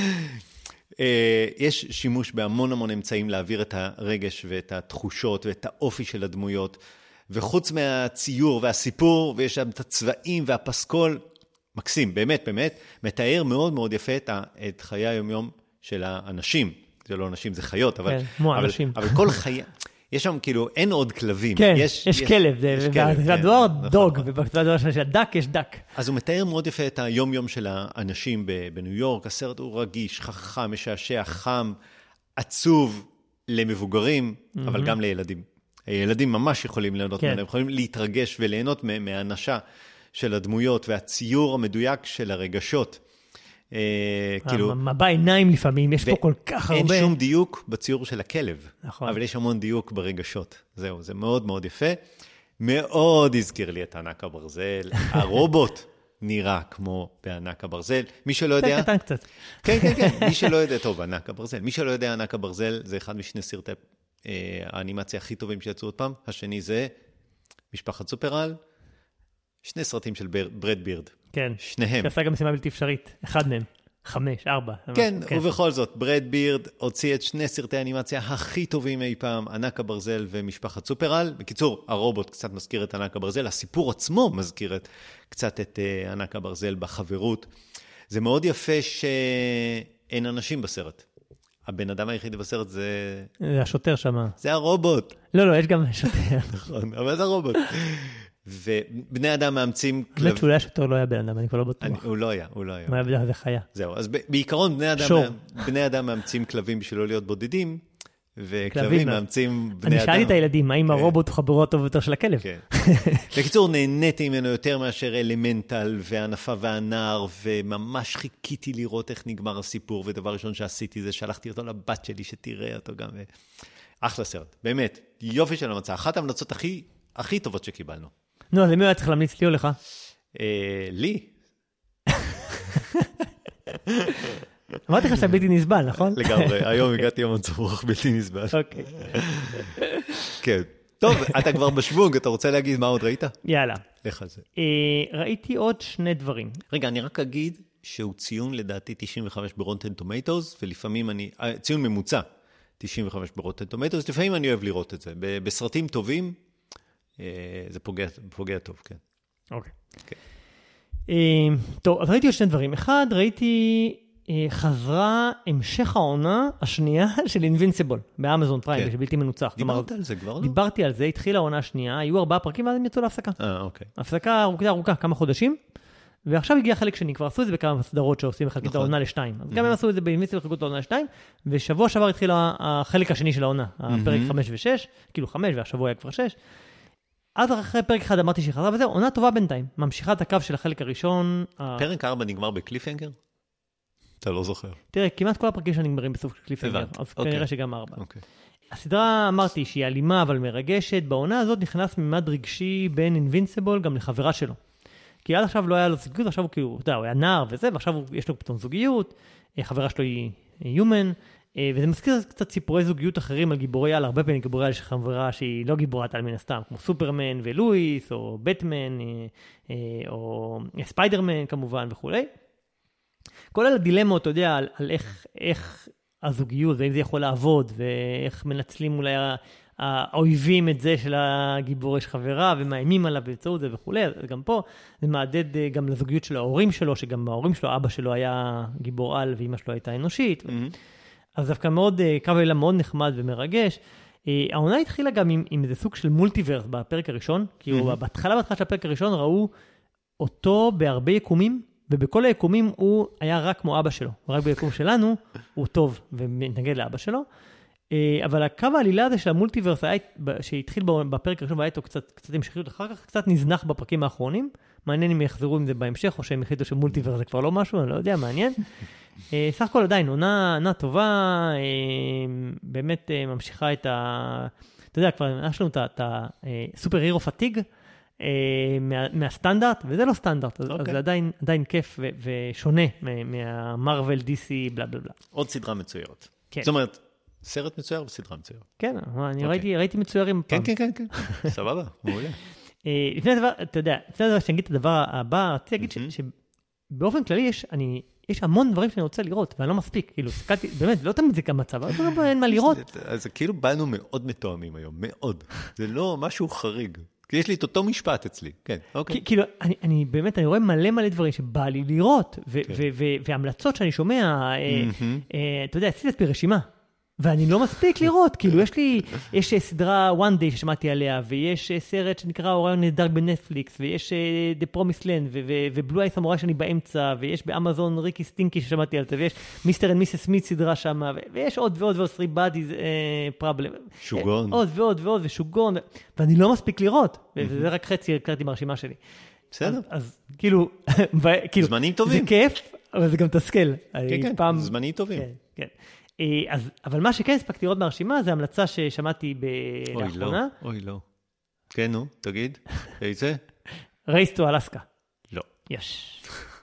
יש שימוש בהמון המון אמצעים להעביר את הרגש ואת התחושות ואת האופי של הדמויות, וחוץ מהציור והסיפור, ויש שם את הצבעים והפסקול, מקסים, באמת, באמת, מתאר מאוד מאוד יפה את חיי היומיום של האנשים. זה לא אנשים, זה חיות, אבל, כן, כמו אבל, אנשים. אבל כל חיה, יש שם כאילו, אין עוד כלבים. כן, יש, יש, יש כלב, זה הדואר דוג, ובדואר של הדק יש דק. אז הוא מתאר מאוד יפה את היום-יום של האנשים בניו יורק, הסרט הוא רגיש, חכם, משעשע, חם, עצוב למבוגרים, mm-hmm. אבל גם לילדים. ילדים ממש יכולים ליהנות, כן. הם יכולים להתרגש וליהנות מהאנשה של הדמויות, והציור המדויק של הרגשות. מבע עיניים לפעמים, יש פה כל כך הרבה. אין שום דיוק בציור של הכלב, נכון. אבל יש המון דיוק ברגשות. זהו, זה מאוד מאוד יפה. מאוד הזכיר לי את ענק הברזל. הרובוט נראה כמו בענק הברזל. מי שלא יודע... קטן קצת. כן, כן, כן. מי שלא יודע, טוב, ענק הברזל. מי שלא יודע, ענק הברזל זה אחד משני סרטי האנימציה הכי טובים שיצאו עוד פעם. השני זה משפחת סופרל. שני סרטים של ברד בירד. כן. שניהם. שעשה גם משימה בלתי אפשרית. אחד מהם. חמש, ארבע. כן, כן, ובכל זאת, ברד בירד הוציא את שני סרטי האנימציה הכי טובים אי פעם, ענק הברזל ומשפחת סופרל. בקיצור, הרובוט קצת מזכיר את ענק הברזל, הסיפור עצמו מזכיר את, קצת את uh, ענק הברזל בחברות. זה מאוד יפה שאין אנשים בסרט. הבן אדם היחיד בסרט זה... זה השוטר שם. זה הרובוט. לא, לא, יש גם שוטר. נכון, אבל זה הרובוט. ובני אדם מאמצים... באמת שאולי השוטר לא היה בן אדם, אני כבר לא בטוח. הוא לא היה, הוא לא היה. הוא היה בדרך זה חיה. זהו, אז בעיקרון בני אדם מאמצים כלבים בשביל לא להיות בודדים, וכלבים מאמצים בני אדם. אני שאלתי את הילדים, האם הרובוט הוא חברו הטוב יותר של הכלב? כן. בקיצור, נהניתי ממנו יותר מאשר אלמנטל, והענפה והנער, וממש חיכיתי לראות איך נגמר הסיפור, ודבר ראשון שעשיתי זה שלחתי אותו לבת שלי שתראה אותו גם. אחלה סרט, באמת, יופי של המצע. אחת ההמלצות הכי, הכי טובות שקיבלנו. נו, אז למי היה צריך להמליץ לי או לך? לי. אמרתי לך שאתה בלתי נסבל, נכון? לגמרי, היום הגעתי יום מצב רוח בלתי נסבל. אוקיי. כן. טוב, אתה כבר בשוונג, אתה רוצה להגיד מה עוד ראית? יאללה. לך על זה. ראיתי עוד שני דברים. רגע, אני רק אגיד שהוא ציון לדעתי תשעים וחמש ברוטן טומטוס, ולפעמים אני, ציון ממוצע תשעים וחמש ברוטן טומטוס, לפעמים אני אוהב לראות את זה. בסרטים טובים, זה פוגע, פוגע טוב, כן. אוקיי. טוב, אז ראיתי עוד שני דברים. אחד, ראיתי חזרה המשך העונה השנייה של אינבינסיבול, באמזון פריים, שבלתי מנוצח. דיברת על זה כבר לא? דיברתי על זה, התחילה העונה השנייה, היו ארבעה פרקים, ואז הם יצאו להפסקה. אה, אוקיי. הפסקה ארוכה, ארוכה, כמה חודשים, ועכשיו הגיע חלק שני, כבר עשו את זה בכמה סדרות שעושים מחלקת העונה לשתיים. אז גם הם עשו את זה באינבינסיבול, חלקות העונה לשתיים, ושבוע שעבר התחיל החלק השני של העונה, הפרק חמש ושש, כאילו חמש, והשבוע היה כבר שש. אז אחרי פרק אחד אמרתי שהיא חזרה, וזהו, עונה טובה בינתיים. ממשיכה את הקו של החלק הראשון. פרק ארבע נגמר בקליפהנגר? אתה לא זוכר. תראה, כמעט כל הפרקים שאני נגמרים בסוף קליפהנגר, אז כנראה שגם ארבע. הסדרה, אמרתי שהיא אלימה אבל מרגשת, בעונה הזאת נכנס ממד רגשי בין אינבינסיבול גם לחברה שלו. כי עד עכשיו לא היה לו זוגיות, עכשיו הוא כאילו, אתה יודע, הוא היה נער וזה, ועכשיו יש לו פתאום זוגיות, חברה שלו היא יומן, וזה מזכיר קצת סיפורי זוגיות אחרים על גיבורי על, הרבה פעמים גיבורי על יש חברה שהיא לא גיבורת על מן הסתם, כמו סופרמן ולואיס, או בטמן, או ספיידרמן כמובן וכו'. כל אלה דילמות, אתה יודע, על, על איך, איך הזוגיות, ואם זה יכול לעבוד, ואיך מנצלים אולי האויבים את זה של הגיבור יש חברה, ומאיימים עליו באמצעות זה וכו'. אז גם פה זה מעדד גם לזוגיות של ההורים שלו, שגם ההורים שלו, אבא שלו היה גיבור על, ואמא שלו הייתה אנושית. Mm-hmm. אז דווקא מאוד, קו אלה מאוד נחמד ומרגש. העונה התחילה גם עם, עם איזה סוג של מולטיברס בפרק הראשון, כי mm-hmm. בהתחלה בהתחלה של הפרק הראשון ראו אותו בהרבה יקומים, ובכל היקומים הוא היה רק כמו אבא שלו, רק ביקום שלנו הוא טוב ומתנגד לאבא שלו, אבל הקו העלילה הזה של המולטיברס שהתחיל בפרק הראשון והיה איתו קצת, קצת המשכיות, אחר כך קצת נזנח בפרקים האחרונים, מעניין אם יחזרו עם זה בהמשך, או שהם החליטו שמולטיברס זה כבר לא משהו, אני לא יודע, מעניין. סך הכל עדיין, עונה, עונה טובה, באמת ממשיכה את ה... אתה יודע, כבר יש לנו את הסופר הירו פטיג, מה, מהסטנדרט, וזה לא סטנדרט, okay. אז זה עדיין, עדיין כיף ו- ושונה מהמרוול, די סי, בלה בלה בלה. עוד סדרה מצוירת. כן. זאת אומרת, סרט מצויר וסדרה מצוירת. כן, אני okay. ראיתי, ראיתי מצוירים כן, פעם. כן, כן, כן, סבבה, מעולה. לפני הדבר, אתה יודע, לפני הדבר שאני אגיד את הדבר הבא, רציתי להגיד ש- שבאופן כללי יש, אני, יש המון דברים שאני רוצה לראות, ואני לא מספיק, כאילו, סקלתי, באמת, לא תמיד זה גם מצב, אבל אין מה לראות. אז כאילו באנו מאוד מתואמים היום, מאוד. זה לא משהו חריג. כי יש לי את אותו משפט אצלי, כן, אוקיי. כאילו, אני, אני באמת, אני רואה מלא מלא דברים שבא לי לראות, ו- כן. ו- ו- והמלצות שאני שומע, mm-hmm. אה, אתה יודע, אצלי ברשימה, ואני לא מספיק לראות, כאילו, יש לי, יש סדרה One Day ששמעתי עליה, ויש סרט שנקרא אוריון נהדר בנטפליקס, ויש The Promised Land, ובלו איי סמוראי שאני באמצע, ויש באמזון ריקי סטינקי ששמעתי על זה, ויש מיסטר אנד מיסס סמית סדרה שם, ויש עוד ועוד ועוד, Three Bodies Problem. שוגון. עוד ועוד ועוד, ושוגון, ואני לא מספיק לראות, וזה רק חצי הקראתי ברשימה שלי. בסדר. אז כאילו, זמנים טובים. זה כיף, אבל זה גם תסכל. כן, כן, זמנים טובים. כן, כן. אז, אבל מה שכן הספקתי לראות מהרשימה, זה המלצה ששמעתי לאחרונה. אוי, לא, אוי, לא. כן, נו, תגיד, איזה? Race to Alaska. לא. יש.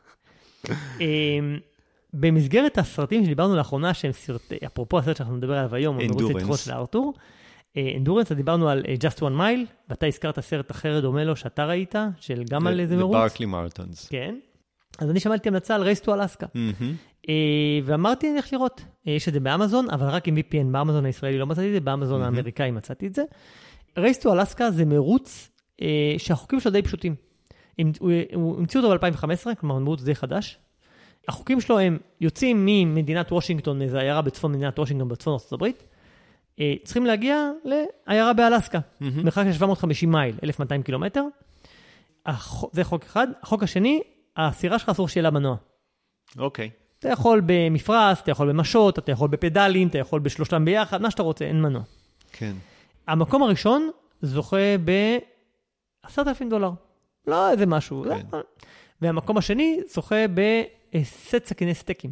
במסגרת הסרטים שדיברנו לאחרונה, שהם סרטי, אפרופו הסרט שאנחנו נדבר עליו היום, מרוץ לתחרות של הארתור, אנדורנס, דיברנו על Just One Mile, ואתה הזכרת סרט אחר דומה לו שאתה ראית, של גם על איזה מרוץ. The Barkley Marathons. כן. אז אני שמעתי המלצה על Race to Alaska. ואמרתי, אני הולך לראות. יש את זה באמזון, אבל רק עם וי פי אן. באמזון הישראלי לא מצאתי את זה, באמזון האמריקאי מצאתי את זה. Race to Alaska זה מרוץ שהחוקים שלו די פשוטים. הוא המציאו אותו ב-אלפיים וחמש עשרה, כלומר מרוץ די חדש. החוקים שלו הם יוצאים ממדינת וושינגטון, איזו עיירה בצפון מדינת וושינגטון בצפון ארצות הברית, צריכים להגיע לעיירה באלסקה, מרחק של שבע מאות וחמישים מייל, אלף ומאתיים קילומטר. זה חוק אחד. החוק השני, הסירה שלך אסור שיהיה לה מנוע. אוקיי. אתה יכול במפרס, אתה יכול במשות, אתה יכול בפדלים, אתה יכול בשלושתם ביחד, מה שאתה רוצה, אין מנוע. כן. המקום הראשון זוכה ב-עשרת אלפים דולר. לא איזה משהו. כן. לא. והמקום השני זוכה בסט סכיני סטייקים.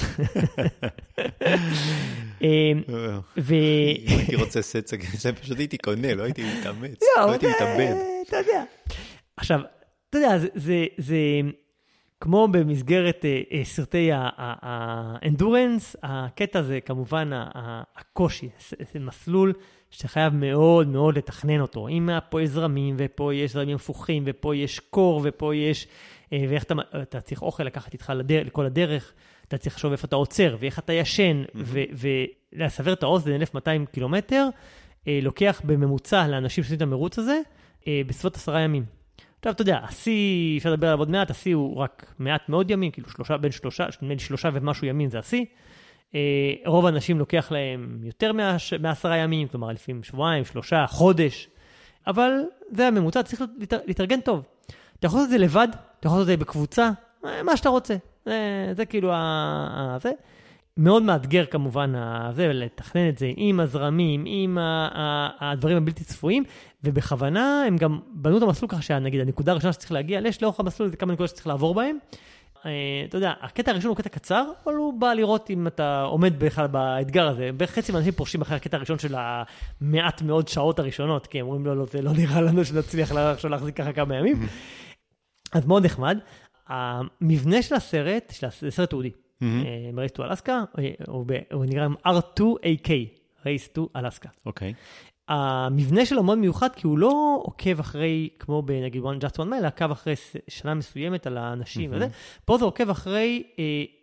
ו... אם הייתי רוצה סט סכיני סטייקים, פשוט הייתי קונה, לא הייתי מתאמץ. לא הייתי מתאבד. אתה יודע. עכשיו, אתה יודע, זה... כמו במסגרת uh, סרטי האנדורנס, הקטע זה כמובן הקושי, זה מסלול שחייב מאוד מאוד לתכנן אותו. אם פה יש זרמים, ופה יש זרמים הפוכים, ופה יש קור, ופה יש, uh, ואיך אתה, אתה צריך אוכל לקחת איתך לדר, לכל הדרך, אתה צריך לחשוב איפה אתה עוצר, ואיך אתה ישן, mm-hmm. ולסבר את האוזן אלף ומאתיים קילומטר, uh, לוקח בממוצע לאנשים שעושים את המרוץ הזה, uh, בסביבות עשרה ימים. עכשיו, אתה יודע, השיא, אפשר לדבר עליו עוד מעט, השיא הוא רק מעט מאוד ימים, כאילו שלושה, בין שלושה, בין שלושה ומשהו ימים זה השיא. אה, רוב האנשים לוקח להם יותר מעשרה ימים, כלומר, לפעמים שבועיים, שלושה, חודש. אבל זה הממוצע, צריך להתארגן טוב. אתה יכול לעשות את זה לבד, אתה יכול לעשות את זה בקבוצה, מה שאתה רוצה. זה, זה כאילו ה... זה. מאוד מאתגר כמובן, זה, לתכנן את זה עם הזרמים, עם הדברים הבלתי צפויים, ובכוונה הם גם בנו את המסלול ככה שנגיד, הנקודה הראשונה שצריך להגיע, יש לאורך המסלול, זה כמה נקודות שצריך לעבור בהם. אתה יודע, הקטע הראשון הוא קטע קצר, אבל הוא בא לראות אם אתה עומד בכלל באתגר הזה. בערך חצי מהאנשים פורשים אחרי הקטע הראשון של המעט מאוד שעות הראשונות, כי הם אומרים, לא, לא, זה לא נראה לנו שנצליח להחזיק ככה כמה ימים. אז מאוד נחמד. המבנה של הסרט, של הסרט תעודי, Race to Alaska, הוא נקרא אר טו איי קיי, Race to Alaska. אוקיי. המבנה שלו מאוד מיוחד, כי הוא לא עוקב אחרי, כמו בנגיד Just One Mile, עקב אחרי שנה מסוימת על האנשים וזה. פה זה עוקב אחרי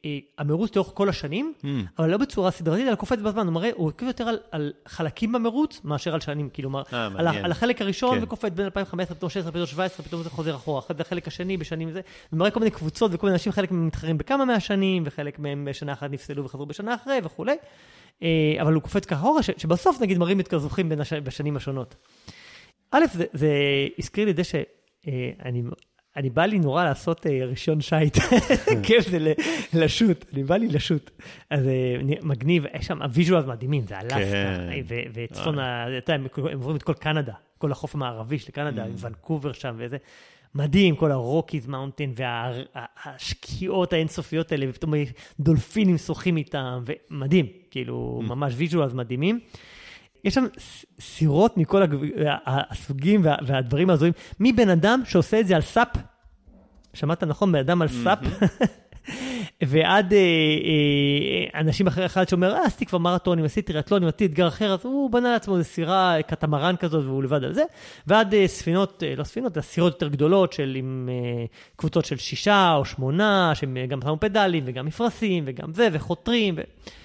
המרוץ תאורך כל השנים, אבל לא בצורה סדרתית, אלא קופץ בזמן. הוא מראה, הוא עוקב יותר על חלקים במרוץ, מאשר על שנים, כאילו, על החלק הראשון, וקופץ בין אלפיים וחמש עשרה, פתאום שש עשרה, פתאום שבע עשרה, פתאום זה חוזר אחורה, אחרי זה החלק השני בשנים זה, ומראה כל מיני קבוצות וכל מיני אנשים, חלק מהם מתחרים בכמה מהשנים, וחלק מהם בשנה אחת נפסלו וחזרו בשנה אחרי וכו'. אבל הוא קופץ כהורה, שבסוף נגיד מראים את כזוכים בשנים השונות. א', זה הזכיר לי זה שאני אני בא לי נורא לעשות ראשון שייט, כיף זה לשוט, אני בא לי לשוט. אז מגניב, יש שם הוויז'ואלס מדהימים, זה אלסקה, וצפון, הם עוברים את כל קנדה, כל החוף המערבי של קנדה, ונקובר שם וזה. מדהים, כל הרוקיז מאונטן, והשקיעות האינסופיות האלה, ופתאום דולפינים שוחים איתם, ומדהים, כאילו ממש ויז'ואלס מדהימים. יש שם סירות מכל הסוגים והדברים הזויים, מבן אדם שעושה את זה על סאפ, שמעת נכון, בן אדם על סאפ, ועד אנשים אחרי אחד שאומר, אה, עשיתי כבר מרתונים, עשיתי טריאטלונים, עשיתי אתגר אחר, אז הוא בנה לעצמו איזו סירה קטמרן כזאת, והוא לבד על זה, ועד ספינות, לא ספינות, סירות יותר גדולות, של עם קבוצות של שישה או שמונה, שהם גם שמו פדלים, וגם מפרסים, וגם זה, וחותרים, ו...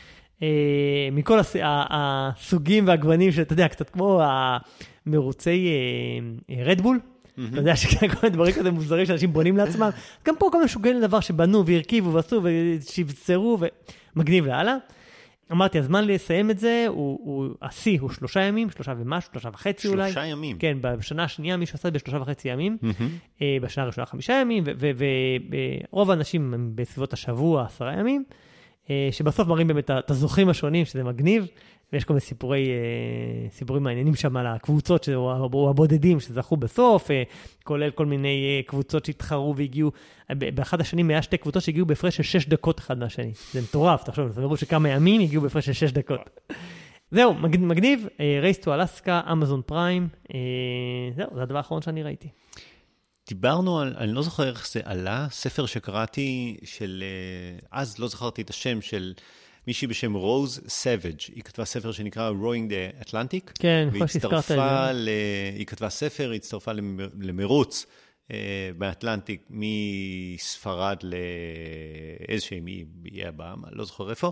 מכל הסוגים והגוונים שאתה יודע, קצת כמו המרוצי רדבול, אתה יודע שכל מיני דברים כזה מוזרים שאנשים בונים לעצמם, גם פה כל מיני שוגעים לדבר שבנו והרכיבו ועשו ושבצרו ומגניב להלאה. אמרתי, הזמן לסיים את זה, השיא הוא שלושה ימים, שלושה ומשהו, שלושה וחצי אולי. שלושה ימים. כן, בשנה השנייה מישהו עשה בשלושה וחצי ימים, בשנה הראשונה חמישה ימים, ורוב האנשים הם בסביבות השבוע, עשרה ימים, שבסוף מראים באמת את הזוכים השונים, שזה מגניב, ויש כל מיני סיפורי, סיפורים מעניינים שם על הקבוצות, או הבודדים שזכו בסוף, כולל כל מיני קבוצות שהתחרו והגיעו, באחד השנים היה שתי קבוצות שהגיעו בהפרש של שש דקות אחד מהשני. זה מטורף, תחשוב, זה מראו שכמה ימים הגיעו בהפרש של שש דקות. זהו, מגניב, Race to Alaska, אמזון פריים, זהו, זה הדבר האחרון שאני ראיתי. דיברנו על, אני לא זוכר איך זה עלה, ספר שקראתי של, אז לא זכרתי את השם של מישהי בשם רוז סאביג'. היא כתבה ספר שנקרא Rowing the Atlantic. כן, אני חושב שהזכרת את זה. היא כתבה ספר, היא הצטרפה למרוץ באטלנטיקמספרד לאיזושהי מאיי הבאמה, לא זוכר איפה.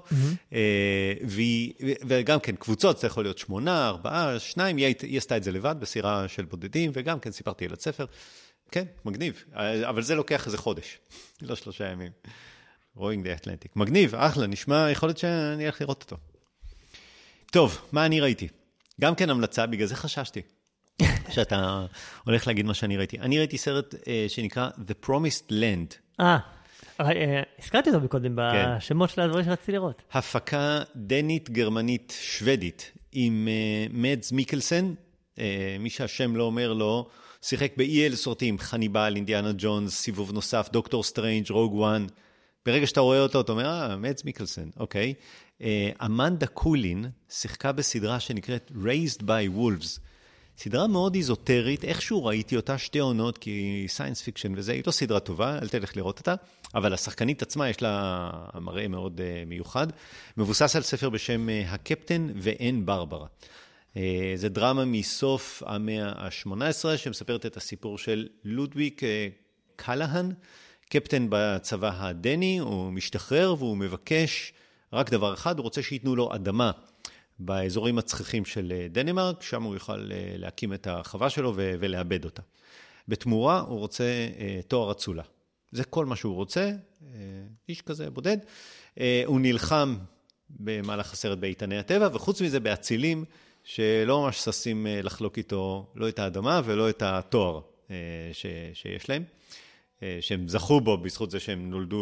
וגם כן, קבוצות, זה יכול להיות שמונה, ארבעה, שניים, היא עשתה את זה לבד בסירה של בודדים, וגם כן סיפרתי על הספר. כן, מגניב, אבל זה לוקח איזה חודש, לא שלושה ימים. Rowing the Atlantic. מגניב, אחלה, נשמע, יכול להיות שאני הולך לראות אותו. טוב, מה אני ראיתי? גם כן המלצה, בגלל זה חששתי, שאתה הולך להגיד מה שאני ראיתי. אני ראיתי סרט שנקרא The Promised Land. אה, הזכרתי אותו מקודם בשמות של הדברים שרציתי לראות. הפקה דנית, גרמנית, שוודית, עם מדס מיקלסן, מי שהשם לא אומר לו, שיחק באי אל סרטים, חניבל, אינדיאנה ג'ונס, סיבוב נוסף, דוקטור סטרנג', רוג וואן. ברגע שאתה רואה אותו, אתה אומר, אה, מדס מיקלסן, אוקיי. אמנדה קולין שיחקה בסדרה שנקראת Raised by Wolves. סדרה מאוד איזוטרית, איכשהו ראיתי אותה שתי עונות, כי סיינס פיקשן וזה, היא לא סדרה טובה, אל תלך לראות אותה, אבל השחקנית עצמה יש לה מראה מאוד uh, מיוחד. מבוסס על ספר בשם uh, הקפטן ואין ברברה. Uh, זה דרמה מסוף המאה ה-שמונה עשרה, שמספרת את הסיפור של לודוויג uh, קלהן, קפטן בצבא הדני, הוא משתחרר והוא מבקש רק דבר אחד, הוא רוצה שיתנו לו אדמה באזורים הצחיחים של דנמרק, שם הוא יוכל להקים את החווה שלו ולאבד אותה. בתמורה הוא רוצה תואר אצולה. זה כל מה שהוא רוצה, איש כזה בודד. הוא נלחם במהלך הסרט באיתני הטבע, וחוץ מזה באצילים שלא ממש ששים לחלוק איתו לא את האדמה ולא את התואר שיש להם. שהם זכו בו בזכות זה שהם נולדו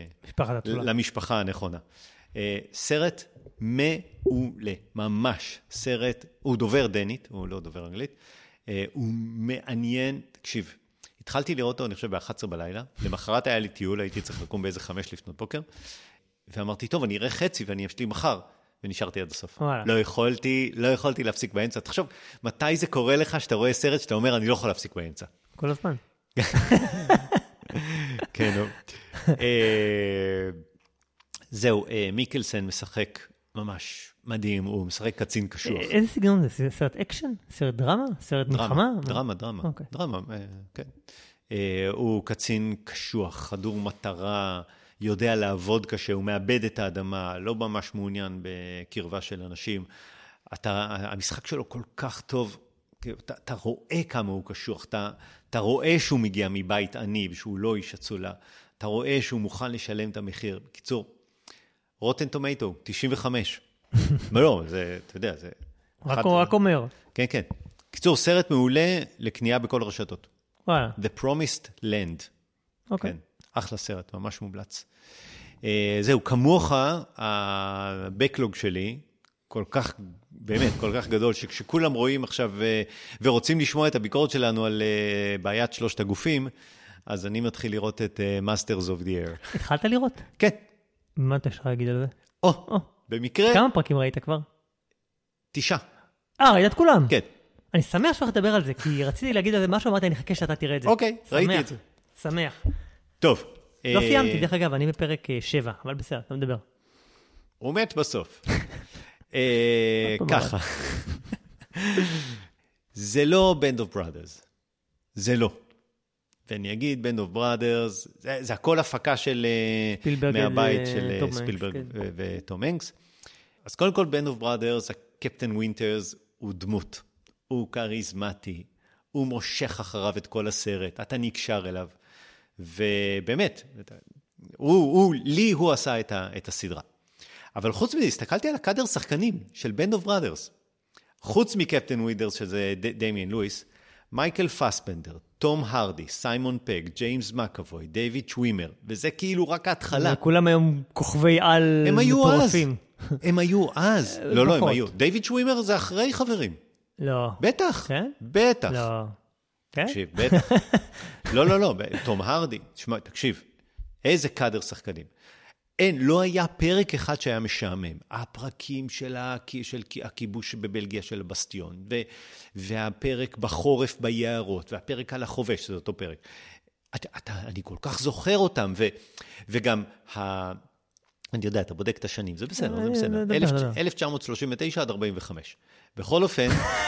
למשפחה הנכונה. סרט מעולה, ממש סרט, הוא דובר דנית, הוא לא דובר אנגלית, הוא מעניין, תקשיב, התחלתי לראות אותו, אני חושב, ב-אחת עשרה בלילה, למחרת היה לי טיול, הייתי צריך לקום באיזה חמש לפנות בוקר, ואמרתי, טוב, אני אראה חצי ואני אשלים מחר, ונשארתי עד הסוף. לא יכולתי, לא יכולתי להפסיק באמצע. תחשוב, מתי זה קורה לך שאתה רואה סרט שאתה אומר, אני לא יכול להפסיק באמצע? כל הזמן. כן, זהו, מיקלסן משחק ממש מדהים, הוא משחק קצין קשוח. איזה סגנון זה? סרט אקשן? סרט דרמה? סרט מלחמה? דרמה, דרמה, דרמה, כן. הוא קצין קשוח, חדור מטרה, יודע לעבוד קשה, הוא מאבד את האדמה, לא ממש מעוניין בקרבה של אנשים. אתה, המשחק שלו כל כך טוב, אתה, אתה רואה כמה הוא קשוח, אתה, אתה רואה שהוא מגיע מבית עני, ושהוא לא איש אצולה, אתה רואה שהוא מוכן לשלם את המחיר. בקיצור, רוטן טומטו, תשעים וחמש. לא, זה, אתה יודע, זה... רק, רק אומר. כן, כן. קיצור, סרט מעולה לקנייה בכל הרשתות. וואלה. The Promised Land. אוקיי. כן, אחלה סרט, ממש מומלץ. Uh, זהו, כמוך, הבקלוג שלי, כל כך, באמת, כל כך גדול, שכשכולם רואים עכשיו uh, ורוצים לשמוע את הביקורת שלנו על uh, בעיית שלושת הגופים, אז אני מתחיל לראות את uh, Masters of the Air. התחלת לראות? כן. מה אתה יכול להגיד על זה? או, או. במקרה... כמה פרקים ראית כבר? תשעה. אה, ראית את כולם? כן. אני שמח שאתה לדבר על זה, כי רציתי להגיד על זה משהו, אמרתי, אני אחכה שאתה תראה את זה. אוקיי, ראיתי את זה. שמח. טוב. לא סיימתי, דרך אגב, אני בפרק שבע, אבל בסדר, אתה מדבר. הוא מת בסוף. ככה. זה לא Band of Brothers. זה לא. ואני אגיד, Band of Brothers, זה הכל הפקה של... מהבית של ספילברג וטום הנקס. אז קודם כל, Band of Brothers, הקפטן ווינטרס הוא דמות. הוא קריזמטי. הוא מושך אחריו את כל הסרט. אתה נקשר אליו. ובאמת, הוא, הוא, לי הוא עשה את, ה, את הסדרה. אבל חוץ מזה, הסתכלתי על הקאדר שחקנים של Band of Brothers. חוץ מקפטן ווינטרס, שזה דמיאן לואיס, מייקל פסבנדר, תום הרדי, סיימון פג, ג'יימס מקאבוי, דיוויד שווימר, וזה כאילו רק ההתחלה. כולם היום כוכבי על הם היו מטורפים. אז. הם היו אז. לא, לא, הם היו. דיוויד שווימר זה אחרי חברים. לא. בטח. כן? בטח. לא. כן? תקשיב, בטח. לא, לא, לא. תום הרדי. תשמע, תקשיב. איזה קאדר שחקנים. אין, לא היה פרק אחד שהיה משעמם. הפרקים של, הכ... של הכיבוש בבלגיה של הבסטיון, ו... והפרק בחורף ביערות, והפרק על החובש, זה אותו פרק. אתה, אתה, אני כל כך זוכר אותם, ו... וגם ה... אני יודע, אתה בודק את השנים, זה בסדר, זה בסדר. אלף תשע מאות שלושים ותשע עד ארבעים וחמש. בכל אופן...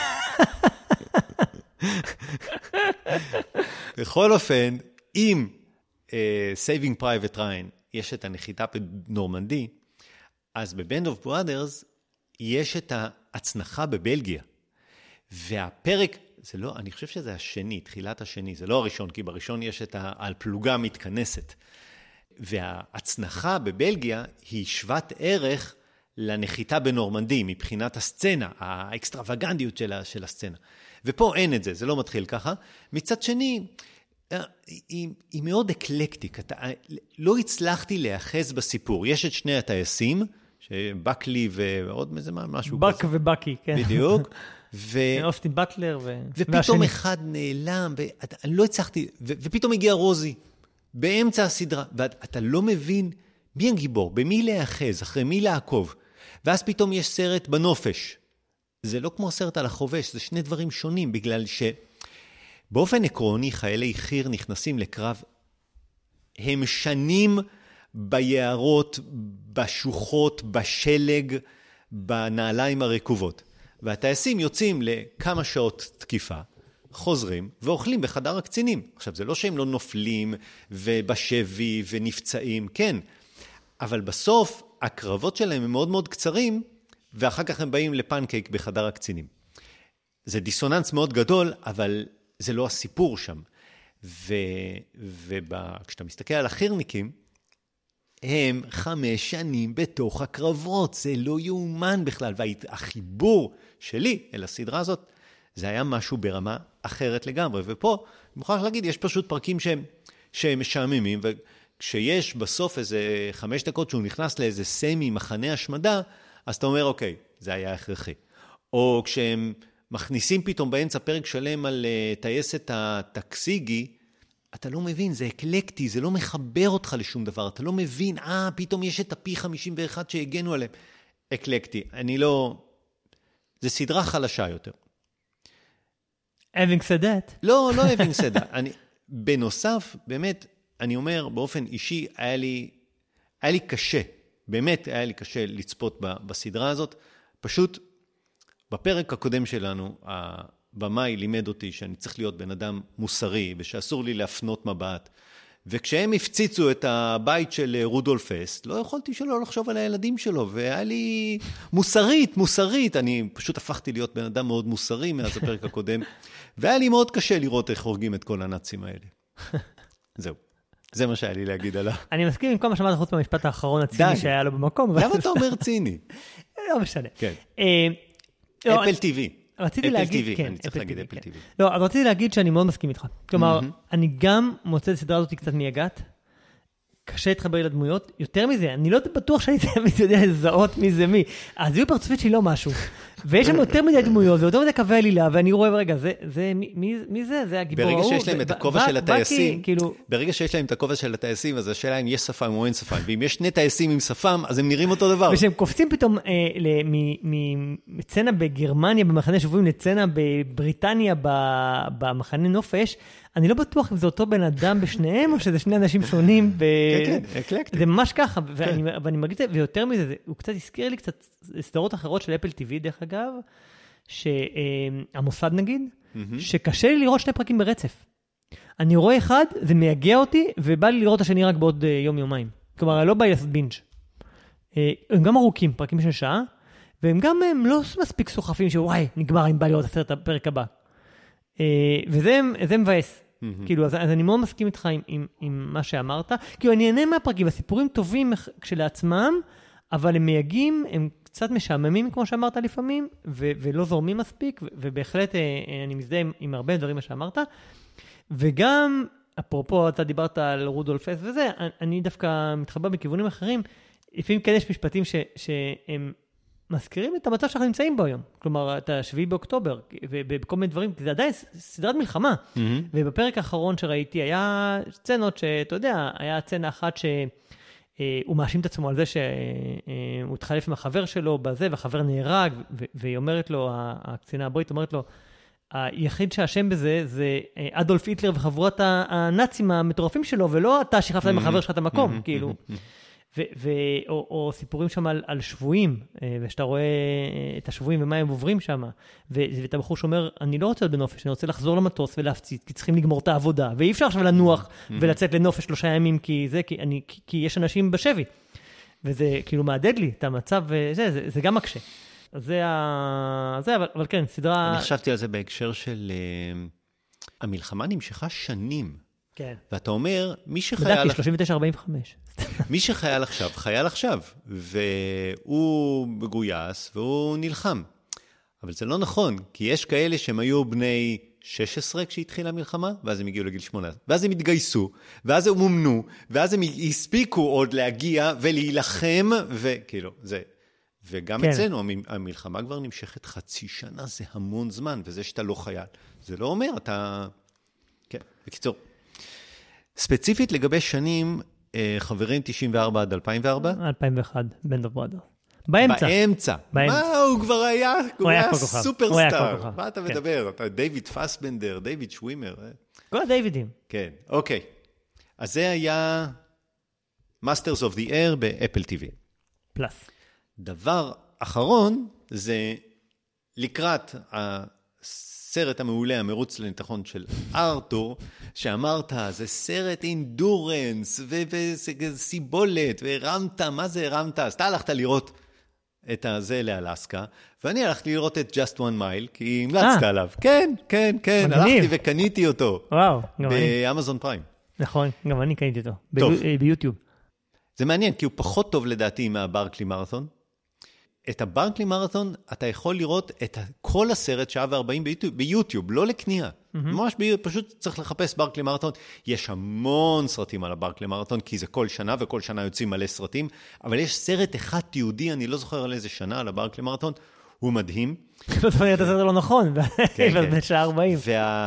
בכל אופן, אם uh, Saving Private Ryan יש את הנחיתה בנורמנדי, אז ב-Band of Brothers יש את ההצנחה בבלגיה. והפרק, זה לא, אני חושב שזה השני, תחילת השני, זה לא הראשון, כי בראשון יש את הפלוגה מתכנסת. וההצנחה בבלגיה היא שוות ערך לנחיתה בנורמנדי, מבחינת הסצנה, האקסטרווגנדיות של, של הסצנה. ופה אין את זה, זה לא מתחיל ככה. מצד שני, היא, היא מאוד אקלקטיק. אתה, לא הצלחתי להיאחז בסיפור. יש את שני הטייסים, שבקלי ועוד מזה משהו בק כזה. ובקי, כן. בדיוק. ו... אוסטין בטלר ו... ופתאום והשני. אחד נעלם, ואני לא הצלחתי, ו... ופתאום הגיע רוזי, באמצע הסדרה, ואתה לא מבין מי הגיבור, במי להיאחז, אחרי מי לעקוב. ואז פתאום יש סרט בנופש. זה לא כמו סרט על החובש, זה שני דברים שונים, בגלל שבאופן עקרוני חיילי חי"ר נכנסים לקרב, הם שנים ביערות, בשוחות, בשלג, בנעליים הרקובות. והטייסים יוצאים לכמה שעות תקיפה, חוזרים ואוכלים בחדר הקצינים. עכשיו, זה לא שהם לא נופלים ובשבי ונפצעים, כן. אבל בסוף, הקרבות שלהם הם מאוד מאוד קצרים, ואחר כך הם באים לפנקייק בחדר הקצינים. זה דיסוננס מאוד גדול, אבל זה לא הסיפור שם. וכשאתה מסתכל על החי"רניקים, הם חמש שנים בתוך הקרבות, זה לא יאומן בכלל, והחיבור שלי אל הסדרה הזאת, זה היה משהו ברמה אחרת לגמרי, ופה, אני מוכרח להגיד, יש פשוט פרקים שהם, שהם משעממים, וכשיש בסוף איזה חמש דקות שהוא נכנס לאיזה סמי מחנה השמדה, אז אתה אומר, אוקיי, זה היה הכרחי. או כשהם מכניסים פתאום באמצע פרק שלם על uh, טייסת הטקסיגי, אתה לא מבין, זה אקלקטי, זה לא מחבר אותך לשום דבר, אתה לא מבין, אה, פתאום יש את הפי חמישים ואחת שהגנו עליהם. אקלקטי, אני לא... זה סדרה חלשה יותר. Having said that. לא, לא having said that. אני, בנוסף, באמת, אני אומר, באופן אישי, היה לי, היה לי קשה, באמת היה לי קשה לצפות בסדרה הזאת. פשוט, בפרק הקודם שלנו, הבמאי לימד אותי שאני צריך להיות בן אדם מוסרי, ושאסור לי להפנות מבט, וכשהם הפציצו את הבית של רודולף הסט, לא יכולתי שלא לחשוב על הילדים שלו, והיה לי מוסרית, מוסרית, אני פשוט הפכתי להיות בן אדם מאוד מוסרי מאז הפרק הקודם, והיה לי מאוד קשה לראות איך הורגים את כל הנאצים האלה. זהו. זה מה שהיה לי להגיד עליו. אני מסכים עם כל מה שאמרת חוץ מהמשפט האחרון הציני שהיה לו במקום. למה אתה אומר ציני? לא משנה. כן. אפל טיווי. רציתי להגיד, כן, אני צריך להגיד אפל טיווי. לא, אבל רציתי להגיד שאני מאוד מסכים איתך. כלומר, אני גם מוצא את הסדרה הזאת קצת מייגעת, קשה להתחבר לדמויות, יותר מזה, אני לא בטוח שאני תמיד יודע לזהות מי זה מי. אז יהיו פרצופית שהיא לא משהו. ויש שם יותר מדי דמויות, ויותר מדי קווי עלילה, ואני רואה, רגע, זה, מי זה? זה הגיבור ההוא. ברגע שיש להם את הכובע של הטייסים, ברגע שיש להם את הכובע של הטייסים, אז השאלה אם יש שפם או אין שפם, ואם יש שני טייסים עם שפם, אז הם נראים אותו דבר. ושהם קופצים פתאום מצנה בגרמניה, במחנה שבויים, לצנה בבריטניה, במחנה נופש, אני לא בטוח אם זה אותו בן אדם בשניהם, או שזה שני אנשים שונים. כן, כן, אקלקטי. זה ממש ככה, ואני מרגיש את זה, ויותר מזה, הוא קצת הזכיר לי קצת סדרות אחרות של אפל טיווי, דרך אגב, שהמוסד נגיד, שקשה לי לראות שני פרקים ברצף. אני רואה אחד, זה מייגע אותי, ובא לי לראות השני רק בעוד יום-יומיים. כלומר, לא בא לי לעשות בינג'. הם גם ארוכים, פרקים של שעה, והם גם הם לא מספיק סוחפים, שוואי, נגמר, אם בא לראות הסרט הפרק הבא. וזה מבאס. כאילו, אז אני מאוד מסכים איתך עם מה שאמרת. כאילו, אני אהנה מהפרקים, הסיפורים טובים כשלעצמם, אבל הם מייגעים, הם קצת משעממים, כמו שאמרת לפעמים, ולא זורמים מספיק, ובהחלט אני מזדהה עם הרבה דברים מה שאמרת. וגם, אפרופו, אתה דיברת על רודולף הסט וזה, אני דווקא מתחבר בכיוונים אחרים. לפעמים כן יש משפטים שהם מזכירים את המצב שאנחנו נמצאים בו היום. כלומר, את השביעי באוקטובר, ובכל מיני דברים, זה עדיין סדרת מלחמה. Mm-hmm. ובפרק האחרון שראיתי, היה סצנות שאתה יודע, היה סצנה אחת שהוא מאשים את עצמו על זה שהוא התחלף עם החבר שלו בזה, והחבר נהרג, והיא אומרת לו, הקצינה הבריטית אומרת לו, היחיד שהשם בזה זה אדולף היטלר וחבורת הנאצים המטורפים שלו, ולא אתה שחפת עם החבר שלך את המקום, כאילו. או סיפורים שם על שבויים, ושאתה רואה את השבויים ומה הם עוברים שם, ואת הבחור שאומר, אני לא רוצה להיות בנופש, אני רוצה לחזור למטוס ולהפציץ, כי צריכים לגמור את העבודה, ואי אפשר עכשיו לנוח ולצאת לנופש שלושה ימים, כי יש אנשים בשבי. וזה כאילו מעדד לי את המצב, זה גם מקשה. זה, אבל כן, סדרה... אני חשבתי על זה בהקשר של... המלחמה נמשכה שנים. כן. ואתה אומר, מי שחייל... בדקתי, שלושים ותשע ארבעים וחמש. מי שחייל עכשיו, חייל עכשיו, והוא מגויס, והוא נלחם. אבל זה לא נכון, כי יש כאלה שהם היו בני שש עשרה כשהתחילה המלחמה, ואז הם הגיעו לגיל שמונה עשרה. ואז הם התגייסו, ואז הם מומנו, ואז הם הספיקו עוד להגיע ולהילחם, וכאילו, זה... וגם כן. אצלנו, המלחמה כבר נמשכת חצי שנה, זה המון זמן, וזה שאתה לא חייל. זה לא אומר, אתה... כן, בקיצור. ספציפית לגבי שנים, חברים תשעים וארבע עד אלפיים וארבע? אלפיים ואחת, בנד אוף ברודרס. באמצע. באמצע. מה, הוא כבר היה, הוא היה סופרסטאר. מה אתה כן. מדבר? אתה דיוויד פסבנדר, דיוויד שווימר. כל הדיווידים. כן, אוקיי. אז זה היה Masters of the Air באפל טיווי. פלאס. דבר אחרון, זה לקראת הסרט המעולה, המרוץ לניצחון של ארתור, שאמרת, זה סרט אינדורנס, וסיבולת, והרמת, מה זה הרמת? אז אתה הלכת לראות את זה לאלסקה, ואני הלכתי לראות את Just One Mile, כי המלצת עליו. כן, כן, כן, הלכתי וקניתי אותו. וואו, גם אני. באמזון פריים. נכון, גם אני קניתי אותו. ביוטיוב. זה מעניין, כי הוא פחות טוב לדעתי מהברקלי מרתון. את הברקלי מרתון, אתה יכול לראות את כל הסרט שעה וארבעים ביוטיוב, ביוטיוב, לא לקנייה. Mm-hmm. ממש פשוט צריך לחפש ברקלי מרתון. יש המון סרטים על הברקלי מרתון, כי זה כל שנה, וכל שנה יוצאים מלא סרטים, אבל יש סרט אחד תיעודי, אני לא זוכר על איזה שנה, על הברקלי מרתון, הוא מדהים. לא תפני את הסרט לא נכון, בשעה ארבעים.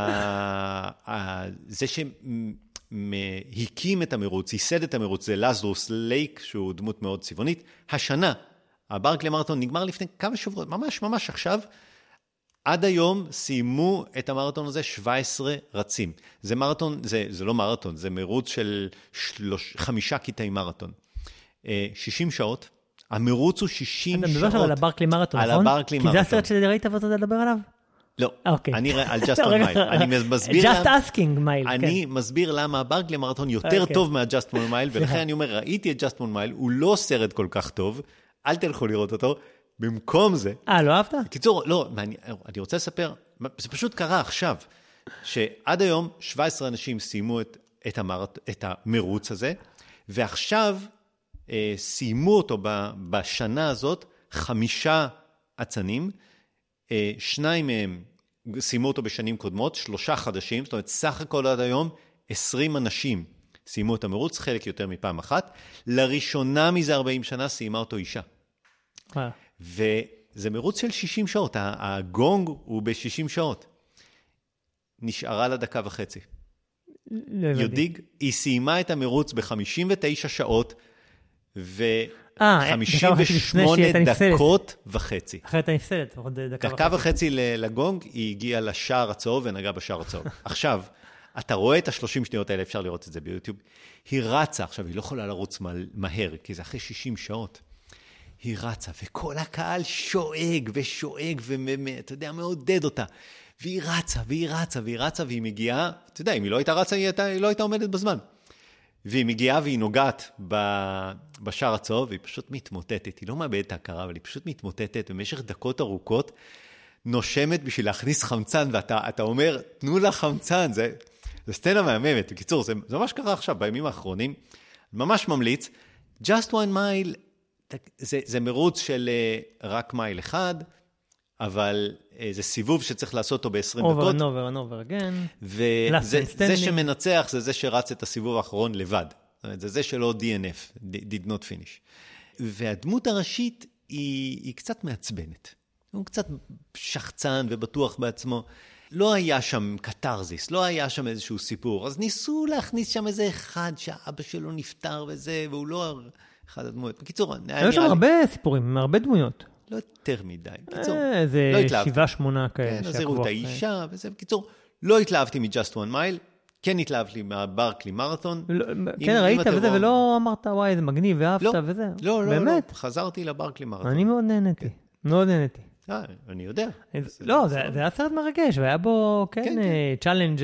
וזה שהקים את המרוץ, ייסד את המרוץ, זה לזרוס לייק, שהוא דמות מאוד צבעונית. השנה, הברקלי מרתון נגמר לפני כמה שבועות, ממש ממש עכשיו, עד היום סיימו את המרתון הזה שבע עשרה רצים. זה מרתון, זה, זה לא מרתון, זה מרוץ של שלוש, חמישה קטעי מרתון. שישים שעות, המרוץ הוא שישים שעות. אתה מדבר עכשיו על הברקלי מרתון, נכון? על הברקלי מרתון. כי זה הסרט שראית ואתה לדבר עליו? לא, אוקיי. אני על Just One Mile. אני מסביר Just asking mile. אני מסביר למה הברקלי מרתון יותר טוב מה-Just One Mile, ולכן אני אומר, ראיתי את Just One Mile, הוא לא סרט כל כך טוב, אל תלכו לראות אותו, במקום זה... אה, לא אהבת? בקיצור, לא, אני, אני רוצה לספר, זה פשוט קרה עכשיו, שעד היום שבעה עשר אנשים סיימו את, את, המרט, את המרוץ הזה, ועכשיו אה, סיימו אותו ב, בשנה הזאת חמישה אצנים, אה, שניים מהם סיימו אותו בשנים קודמות, שלושה חדשים, זאת אומרת, סך הכל עד היום עשרים אנשים סיימו את המרוץ, חלק יותר מפעם אחת, לראשונה מזה ארבעים שנה סיימה אותו אישה. אה. וזה מרוץ של שישים שעות, הגונג הוא ב-שישים שעות. נשארה לה דקה וחצי. יודיג, היא סיימה את המרוץ ב-חמישים ותשע שעות, ו-חמישים ושמונה דקות וחצי. אחרת נפסלת, עוד דקה וחצי. דקה וחצי לגונג, היא הגיעה לשער הצהוב ונגעה בשער הצהוב. עכשיו, אתה רואה את השלושים שניות האלה, אפשר לראות את זה ביוטיוב, היא רצה, עכשיו היא לא יכולה לרוץ מהר, כי זה אחרי שישים שעות. היא רצה, וכל הקהל שואג ושואג, ואתה יודע, מעודד אותה. והיא רצה, והיא רצה, והיא רצה, והיא מגיעה, אתה יודע, אם היא לא הייתה רצה, היא, הייתה, היא לא הייתה עומדת בזמן. והיא מגיעה והיא נוגעת בשער הצהוב, והיא פשוט מתמוטטת. היא לא מאבדת את ההכרה, אבל היא פשוט מתמוטטת, במשך דקות ארוכות, נושמת בשביל להכניס חמצן, ואתה אתה אומר, תנו לה חמצן, זה, זה סצנה מהממת. בקיצור, זה, זה ממש קרה עכשיו, בימים האחרונים. ממש ממליץ. Just One Mile, זה, זה מרוץ של רק מייל אחד, אבל זה סיבוב שצריך לעשות אותו ב-עשרים דקות. Over and over and over again. וזה זה שמנצח, זה זה שרץ את הסיבוב האחרון לבד. זה זה שלא די אן אף, did not finish. והדמות הראשית היא, היא קצת מעצבנת. הוא קצת שחצן ובטוח בעצמו. לא היה שם קטרזיס, לא היה שם איזשהו סיפור. אז ניסו להכניס שם איזה אחד שהאבא שלו נפטר וזה, והוא לא אחד הדמויות. בקיצור, יש שם הרבה סיפורים, הרבה דמויות. לא יותר מדי. בקיצור, זה שבעה שמונה כאלה. כן, אז הראו את האישה וזה. בקיצור, לא התלהבתי מ-Just One Mile, כן התלהבתי מהברקלי מרתון. כן, ראית וזה, ולא אמרת, וואי, זה מגניב, ואהבת וזה. לא, לא, לא. חזרתי לברקלי מרתון. אני מאוד נהניתי. מאוד נהניתי. אה, אני יודע. לא, זה היה סרט מרגש, והיה בו, כן, צ'אלנג'ס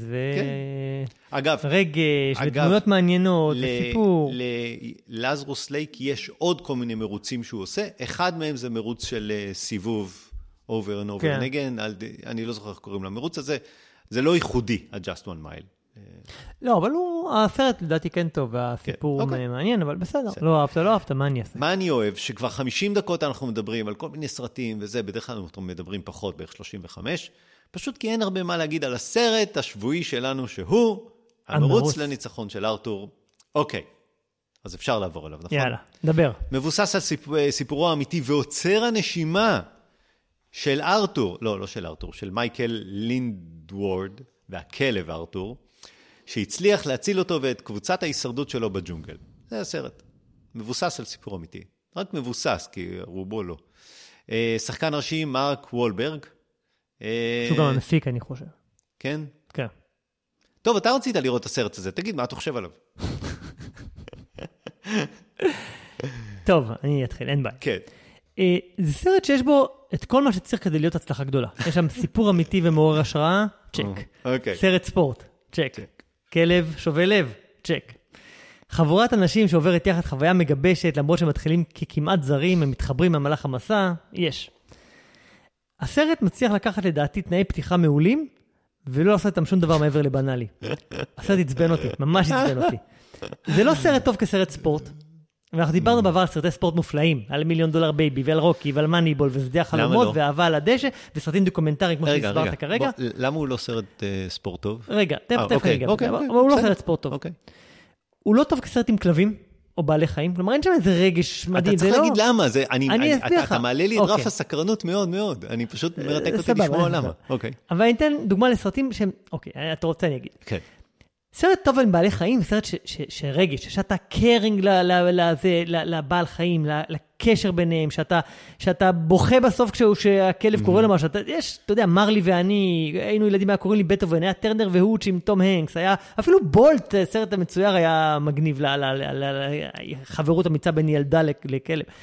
ורגש, ודמויות מעניינות, וסיפור. ללזרוס לייק יש עוד כל מיני מרוצים שהוא עושה, אחד מהם זה מרוץ של סיבוב over and over and again, אני לא זוכר איך קוראים למרוץ הזה, זה לא ייחודי, ה-Just One Mile. לא, אבל הוא, הסרט לדעתי כן טוב, והסיפור מעניין, אבל בסדר, לא אהבת, לא אהבת, מה אני אעשה? מה אני אוהב? שכבר חמישים דקות אנחנו מדברים על כל מיני סרטים וזה, בדרך כלל אנחנו מדברים פחות, בערך שלושים וחמש, פשוט כי אין הרבה מה להגיד על הסרט השבועי שלנו, שהוא המרוץ לניצחון של ארתור. אוקיי, אז אפשר לעבור אליו, נכון? יאללה, דבר. מבוסס על סיפור, סיפורו האמיתי ועוצר הנשימה של ארתור, לא, לא של ארתור, של מייקל לינדוורד והכלב ארתור, שהצליח להציל אותו ואת קבוצת ההישרדות שלו בג'ונגל. זה הסרט. מבוסס על סיפור אמיתי. רק מבוסס, כי רובו לא. שחקן ראשי, מרק וולברג. שהוא גם המפיק, אני חושב. כן? כן. טוב, אתה רצית לראות את הסרט הזה. תגיד, מה אתה חושב עליו? טוב, אני אתחיל, אין בעיה. כן. זה סרט שיש בו את כל מה שצריך כדי להיות הצלחה גדולה. יש שם סיפור אמיתי ומעורר השראה, צ'ק. אוקיי. סרט ספורט, צ'ק. כלב שובה לב, צ'ק. חבורת אנשים שעוברת יחד חוויה מגבשת, למרות שמתחילים ככמעט זרים, הם מתחברים במהלך המסע, יש. הסרט מצליח לקחת לדעתי תנאי פתיחה מעולים, ולא לעשות איתם שום דבר מעבר לבנאלי. הסרט הצבן אותי, ממש הצבן אותי. זה לא סרט טוב כסרט ספורט, ואנחנו דיברנו בעבר על סרטי ספורט מופלאים, על מיליון דולר בייבי, ועל רוקי, ועל מאניבול, ושדה החלומות, ואהבה על הדשא, וסרטים דוקומנטריים, כמו שהסברת כרגע. למה הוא לא סרט ספורט טוב? רגע, תכף אני אגע, אבל הוא לא סרט ספורט טוב. הוא לא טוב כסרט עם כלבים, או בעלי חיים, כלומר אין שם איזה רגש מדהים. אתה צריך להגיד למה, אתה מעלה לי את רף הסקרנות מאוד מאוד, אני פשוט מרתק אותי לשמוע למה. אבל אני אתן דוגמה לסרטים שהם, אוקיי, אתה רוצה אני אגיד. כן. סרט טוב עם בעלי חיים, סרט שרגש, שאתה קרינג לבעל חיים, לקשר ביניהם, שאתה בוכה בסוף כשהכלב קורא לו משהו, יש, אתה יודע, מרלי ואני, היינו ילדים, היה קוראים לי בטהובן, היה טרנר והוץ' עם תום הנקס, היה, אפילו בולט, סרט המצויר היה מגניב, לחברות אמיצה בין ילדה לכלב.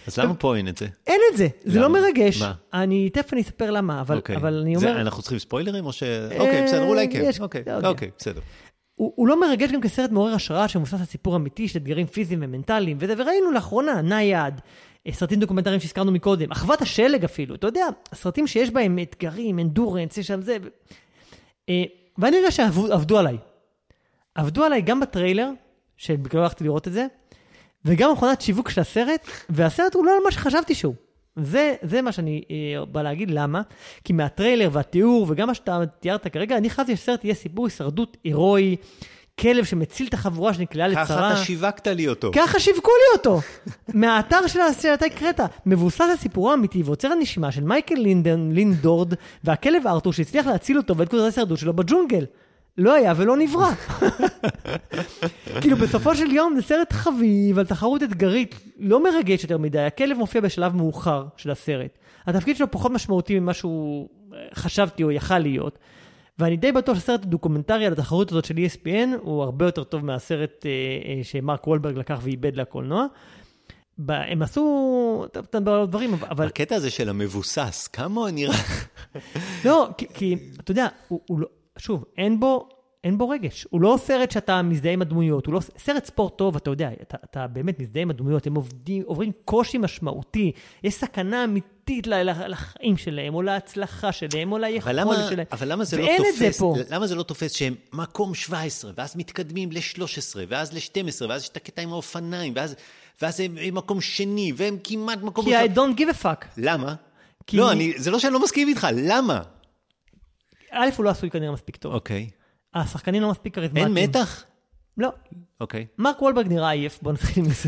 אז למה פה אין את זה? אין את זה, זה לא מרגש. מה? אני תכף אני אספר למה, אבל, אוקיי. אבל אני זה, אומר... אנחנו צריכים ספוילרים או ש... אוקיי, בסדר, אולי כן. יש... אוקיי, לא אוקיי, בסדר. הוא, הוא לא מרגש גם כסרט מעורר השראה שמבוסס על סיפור אמיתי של אתגרים פיזיים ומנטליים, וזה, וראינו לאחרונה, נייד, סרטים דוקומנטריים שהזכרנו מקודם, אחוות השלג אפילו, אתה יודע, סרטים שיש בהם אתגרים, אנדורנס, יש שם זה... ואני יודע שעבדו עליי. עבדו עליי גם בטריילר, שבגלל הלכתי לראות את זה, וגם מכונת שיווק של הסרט, והסרט הוא לא על מה שחשבתי שהוא. זה, זה מה שאני אה, בא להגיד, למה? כי מהטריילר והתיאור, וגם מה שאתה תיארת כרגע, אני חשבתי שהסרט יהיה סיפור הישרדות הירואי, כלב שמציל את החבורה שנקלעה לצרה. ככה אתה שיווקת לי אותו. ככה שיווקו לי אותו. מהאתר של שאתה הקראת, מבוסס הסיפורו האמיתי, ועוצר הנשימה של מייקל לינדן, לינדורד, והכלב ארתור שהצליח להציל אותו ואת קבוצת ההישרדות שלו בג'ונגל. לא היה ולא נברא. כאילו בסופו של יום זה סרט חביב על תחרות אתגרית, לא מרגש יותר מדי. הכלב מופיע בשלב מאוחר של הסרט. התפקיד שלו פחות משמעותי ממה שהוא חשבתי או יכל להיות. ואני די בטוח שהסרט הדוקומנטרי על התחרות הזאת של E S P N הוא הרבה יותר טוב מהסרט אה, אה, שמרק וולברג לקח ואיבד לקולנוע. הם עשו דברים, אבל... הקטע הזה של המבוסס, כמה הוא נראה? לא, כי, כי אתה יודע, הוא, הוא לא... שוב, אין בו, אין בו רגש. הוא לא סרט שאתה מזדהה עם הדמויות, הוא לא סרט ספורט טוב, אתה יודע, אתה, אתה באמת מזדהה עם הדמויות, הם עובדים, עוברים קושי משמעותי, יש סכנה אמיתית לחיים שלהם, או להצלחה שלהם, או ליכולת שלהם. אבל למה זה לא תופס, למה זה לא תופס שהם מקום שבע עשרה, ואז מתקדמים ל-שלוש עשרה, ואז ל-שתים עשרה, ואז יש את הקטע עם האופניים, ואז, ואז הם מקום שני, והם כמעט מקום... כי I don't give a fuck. למה? כי... לא, אני, זה לא שאני לא מסכים איתך, למה? א', הוא לא עשוי כנראה מספיק טוב. אוקיי. השחקנים לא מספיק כריזמטיים. אין מתח? לא. אוקיי. מרק וולברג נראה עייף, בוא נתחיל מזה.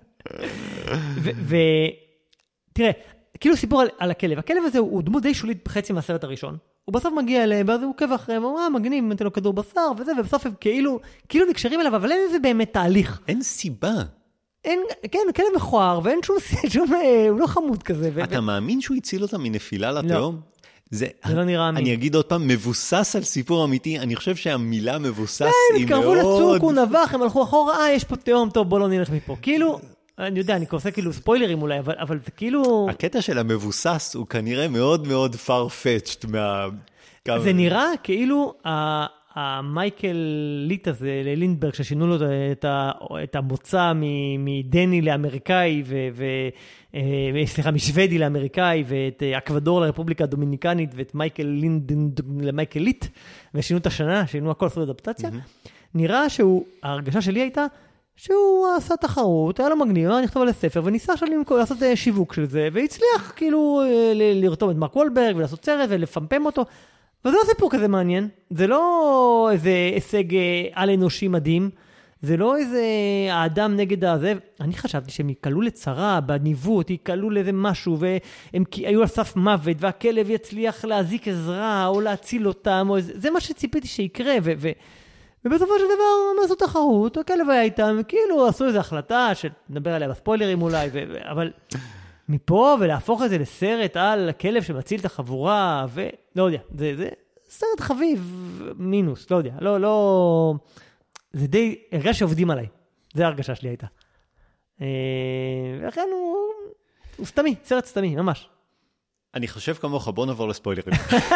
ותראה, כאילו סיפור על הכלב. הכלב הזה הוא דמות די שולית בחצי מהסרט הראשון. הוא בסוף מגיע אליהם, ואז הוא עוקב אחריהם, הוא אומר, מגניב, נתן לו כדור בשר וזה, ובסוף הם כאילו, כאילו נקשרים אליו, אבל אין איזה באמת תהליך. אין סיבה. אין, כן, כלב מכוער, ואין שום, שום, הוא לא חמוד כזה. אתה מאמין שהוא הציל אותם מנפילה לתהום? זה, זה לא נראה אמין. אני אגיד עוד פעם, מבוסס על סיפור אמיתי, אני חושב שהמילה מבוסס היא מאוד... הם התקרבו לצוק, הוא נבח, הם הלכו אחורה, אה, יש פה תהום, טוב, בוא לא נלך מפה. כאילו, אני יודע, אני עושה כאילו ספוילרים אולי, אבל, אבל זה כאילו... הקטע של המבוסס הוא כנראה מאוד מאוד far-fetched מה... זה נראה כאילו המייקל ליט הזה, ללינדברג, ששינו לו את, ה, את המוצא מדני לאמריקאי, ו, ו, סליחה, משוודי לאמריקאי, ואת אקוודור לרפובליקה הדומיניקנית, ואת מייקל לינדן למייקל ליט, ושינו את השנה, שינו הכל עשו אדפטציה. Mm-hmm. נראה שהוא, ההרגשה שלי הייתה, שהוא עשה תחרות, היה לו מגניב, היה נכתוב על הספר, וניסה עכשיו לעשות שיווק של זה, והצליח כאילו לרתום את מרק וולברג, ולעשות סרט, ולפמפם אותו, וזה לא סיפור כזה מעניין, זה לא איזה הישג על אנושי מדהים, זה לא איזה האדם נגד הזה, אני חשבתי שהם יקלו לצרה, בניווט, יקלו לאיזה משהו, והם היו על סף מוות, והכלב יצליח להזיק עזרה, או להציל אותם, או איזה, זה מה שציפיתי שיקרה, ו... ו ובסופו של דבר הם עשו תחרות, הכלב היה איתם, כאילו עשו איזו החלטה, שנדבר עליה בספוילרים אולי, ו... אבל מפה ולהפוך את זה לסרט על הכלב שמציל את החבורה, ולא יודע, זה, זה סרט חביב מינוס, לא יודע, לא, לא, זה די, הרגש שעובדים עליי, זה ההרגשה שלי הייתה. ולכן הוא, הוא סתמי, סרט סתמי, ממש. אני חושב כמוך, בוא נעבור לספוילרים.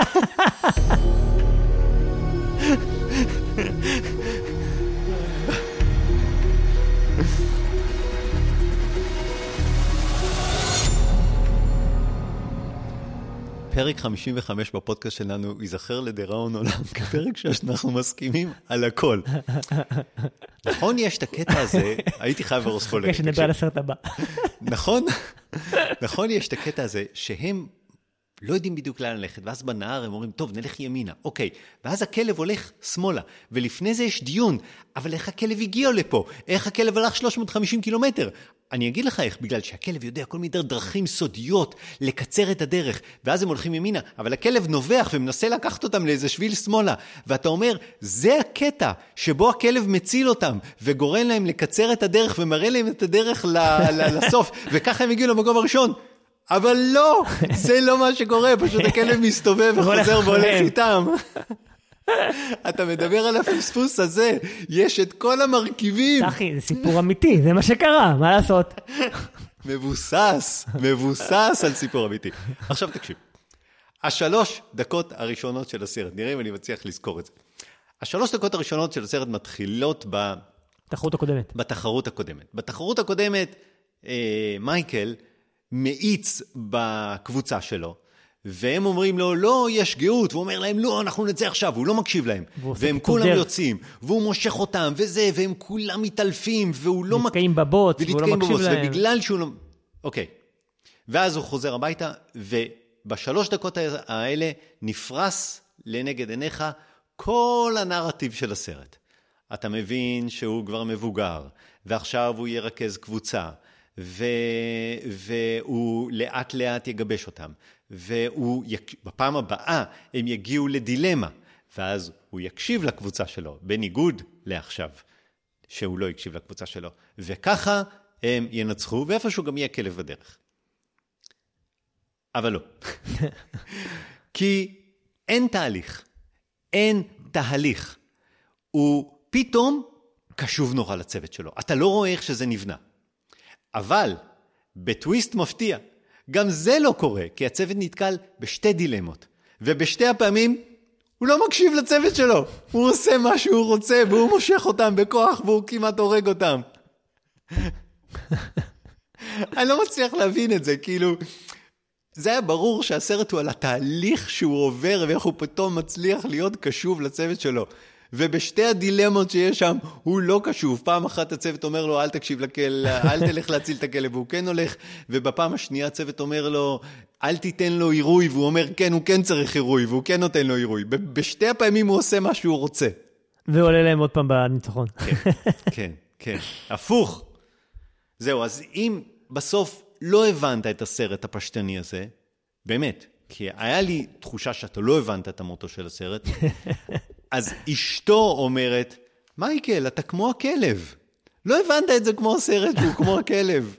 פרק חמישים וחמש בפודקאסט שלנו ייזכר לדיראון עולם כפרק שאנחנו מסכימים על הכל. נכון, יש את הקטע הזה, הייתי חייב לרוס ספוילרים. יש שנדבר על הסרט הבא. נכון, נכון, יש את הקטע הזה שהם לא יודעים בדיוק לאן ללכת, ואז בנהר הם אומרים, טוב, נלך ימינה, אוקיי. ואז הכלב הולך שמאלה, ולפני זה יש דיון, אבל איך הכלב הגיע לפה? איך הכלב הלך שלוש מאות וחמישים קילומטר? אני אגיד לך איך, בגלל שהכלב יודע כל מיני דרכים סודיות לקצר את הדרך, ואז הם הולכים ימינה, אבל הכלב נובח ומנסה לקחת אותם לאיזה שביל שמאלה, ואתה אומר, זה הקטע שבו הכלב מציל אותם, וגורם להם לקצר את הדרך, ומראה להם את הדרך לסוף, וככה הם הגיעו למקום הראשון. אבל לא, זה לא מה שקורה, פשוט הכלב מסתובב וחוזר והולך איתם. אתה מדבר על הפספוס הזה, יש את כל המרכיבים. צחי, זה סיפור אמיתי, זה מה שקרה, מה לעשות? מבוסס, מבוסס על סיפור אמיתי. עכשיו תקשיב. השלוש דקות הראשונות של הסרט, נראה אם אני מצליח לזכור את זה. השלוש דקות הראשונות של הסרט מתחילות ב... תחרות הקודמת. בתחרות הקודמת. בתחרות הקודמת, אה, מייקל מאיץ בקבוצה שלו, והם אומרים לו, לא, יש גאות, והוא אומר להם, לא, אנחנו נצא עכשיו, והוא לא מקשיב להם. והם כולם דרך. יוצאים, והוא מושך אותם, וזה, והם כולם מתעלפים, והוא לא... נתקעים בבוט, והוא לא מקשיב בבוץ, להם. ובגלל שהוא לא... אוקיי. ואז הוא חוזר הביתה, ובשלוש דקות האלה נפרס לנגד עיניך כל הנרטיב של הסרט. אתה מבין שהוא כבר מבוגר, ועכשיו הוא ירכז קבוצה, ו... והוא לאט לאט יגבש אותם, והוא יק... בפעם הבאה הם יגיעו לדילמה, ואז הוא יקשיב לקבוצה שלו, בניגוד לעכשיו, שהוא לא יקשיב לקבוצה שלו, וככה הם ינצחו, ואיפשהו גם יהיה כלב בדרך. אבל לא. כי אין תהליך, אין תהליך. הוא פתאום קשוב נורא לצוות שלו. אתה לא רואה איך שזה נבנה. אבל בטוויסט מפתיע, גם זה לא קורה, כי הצוות נתקל בשתי דילמות. ובשתי הפעמים הוא לא מקשיב לצוות שלו. הוא עושה מה שהוא רוצה, והוא מושך אותם בכוח, והוא כמעט הורג אותם. אני לא מצליח להבין את זה, כאילו... זה היה ברור שהסרט הוא על התהליך שהוא עובר, ואיך הוא פתאום מצליח להיות קשוב לצוות שלו. ובשתי הדילמות שיש שם, הוא לא קשוב. פעם אחת הצוות אומר לו, אל תקשיב לכלב, אל תלך להציל את הכלב, והוא כן הולך. ובפעם השנייה הצוות אומר לו, אל תיתן לו עירוי, והוא אומר, כן, הוא כן צריך עירוי, והוא כן נותן לו עירוי. בשתי הפעמים הוא עושה מה שהוא רוצה. ועולה להם עוד פעם בניצחון. כן, כן, כן. הפוך. זהו, אז אם בסוף לא הבנת את הסרט הפשטני הזה, באמת, כי היה לי תחושה שאתה לא הבנת את המוטו של הסרט, אז אשתו אומרת, מייקל, אתה כמו הכלב. לא הבנת את זה כמו הסרט, הוא כמו הכלב.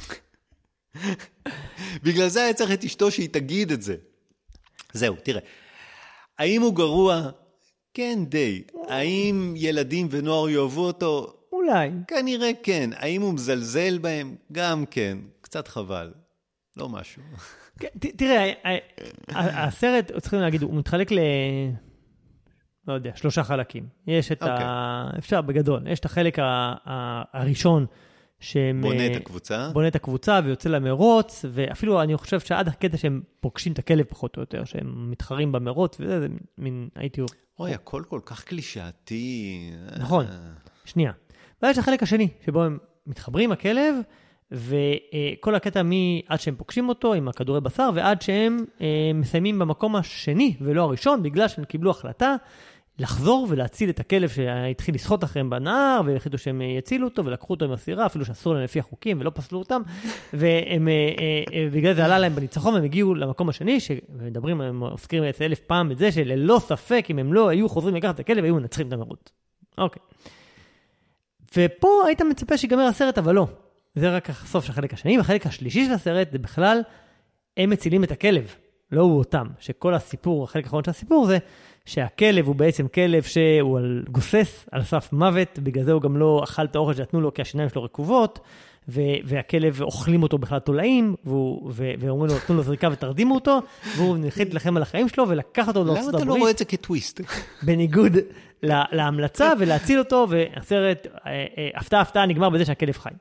בגלל זה היה צריך את אשתו שהיא תגיד את זה. זהו, תראה. האם הוא גרוע? כן, די. האם ילדים ונוער יאהבו אותו? אולי. כנראה כן. האם הוא מזלזל בהם? גם כן. קצת חבל. לא משהו. תראה, הסרט, צריכים להגיד, הוא מתחלק ל... לא יודע, שלושה חלקים. יש את ה... אפשר בגדול. יש את החלק הראשון, בונה את הקבוצה. בונה את הקבוצה ויוצא למרוץ, ואפילו אני חושב שעד הקטע שהם פוגשים את הכלב פחות או יותר, שהם מתחרים במרוץ, וזה זה מין, הייתי... אוי, הכל כל כך קלישאתי. נכון, שנייה. ויש החלק השני, שבו הם מתחברים הכלב, וכל הקטע מעד שהם פוגשים אותו עם הכדורי בשר, ועד שהם מסיימים במקום השני ולא הראשון, בגלל שהם קיבלו החלטה לחזור ולהציל את הכלב שהתחיל לשחות אחריהם בנהר, והחליטו שהם יצילו אותו ולקחו אותו עם הסירה, אפילו שאסור להם לפי החוקים ולא פסלו אותם, ובגלל זה עלה להם בניצחון, והם הגיעו למקום השני, שמדברים, הם עוסקים את אלף פעם את זה, שללא ספק, אם הם לא היו חוזרים לקחת את הכלב, היו מנצחים את המרוץ. אוקיי. ופה היית מצפה שיגמר הסרט, אבל לא. זה רק הסוף של החלק השני, והחלק השלישי של הסרט, זה בכלל, הם מצילים את הכלב, לא הוא אותם. שכל הסיפור, החלק האחרון של הסיפור זה, שהכלב הוא בעצם כלב שהוא גוסס על סף מוות, בגלל זה הוא גם לא אכל את האוכל שנתנו לו, כי השיניים שלו רקובות, והכלב אוכלים אותו בכלל תולעים, ואומרים לו, תנו לו זריקה ותרדימו אותו, והוא נחליט לכם על החיים שלו, ולקח אותו לארצות הברית. למה אתה לא רואה את זה כטוויסט? בניגוד להמלצה, ולהציל אותו, והסרט, הפתעה הפתעה, נגמר בזה שהכלב חי.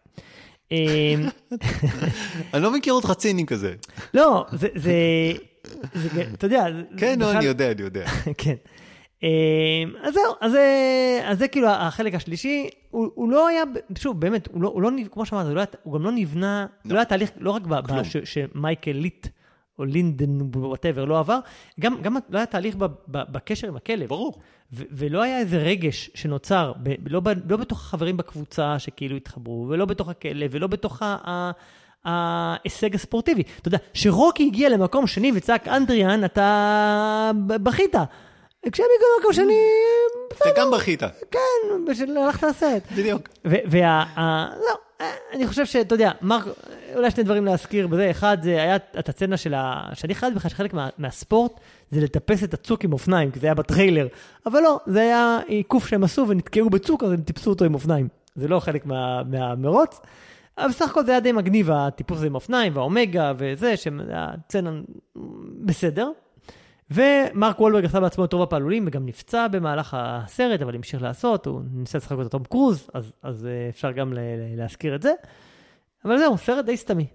אני לא מכיר אותך ציני כזה. לא, זה, אתה יודע. כן, לא, אני יודע, אני יודע. כן. אז זהו, אז זה כאילו החלק השלישי, הוא לא היה, שוב, באמת, הוא לא, כמו שאמרת, הוא גם לא נבנה, לא היה תהליך, לא רק שמייקל ליט, או לינדן, whatever, לא עבר, גם לא היה תהליך בקשר עם הכלב. ברור. ולא היה איזה רגש שנוצר, לא בתוך החברים בקבוצה שכאילו התחברו, ולא בתוך הכלב, ולא בתוך ההישג הספורטיבי. אתה יודע, שרוקי הגיע למקום שני וצעק, אנדריאן, אתה בכית. כשהם הגיעו למקום שני... אתה גם בכית. כן, הלכת לסרט. בדיוק. לא, אני חושב שאתה יודע, אולי שני דברים להזכיר בזה. אחד, זה היה את הצצנה של ה... שאני חייב בכלל שחלק מהספורט, זה לטפס את הצוק עם אופניים, כי זה היה בטריילר. אבל לא, זה היה עיקוף שהם עשו ונתקעו בצוק, אז הם טיפסו אותו עם אופניים. זה לא חלק מהמרוץ. אבל בסך הכל זה היה די מגניב, הטיפוס הזה עם אופניים והאומגה וזה, שהצנה בסדר. ומרק וולברג עשה בעצמו את רוב הפעלולים, וגם נפצע במהלך הסרט, אבל המשיך לעשות, הוא ניסה לשחק את טום קרוז, אז, אז אפשר גם להזכיר את זה. אבל זהו, סרט די סתמי.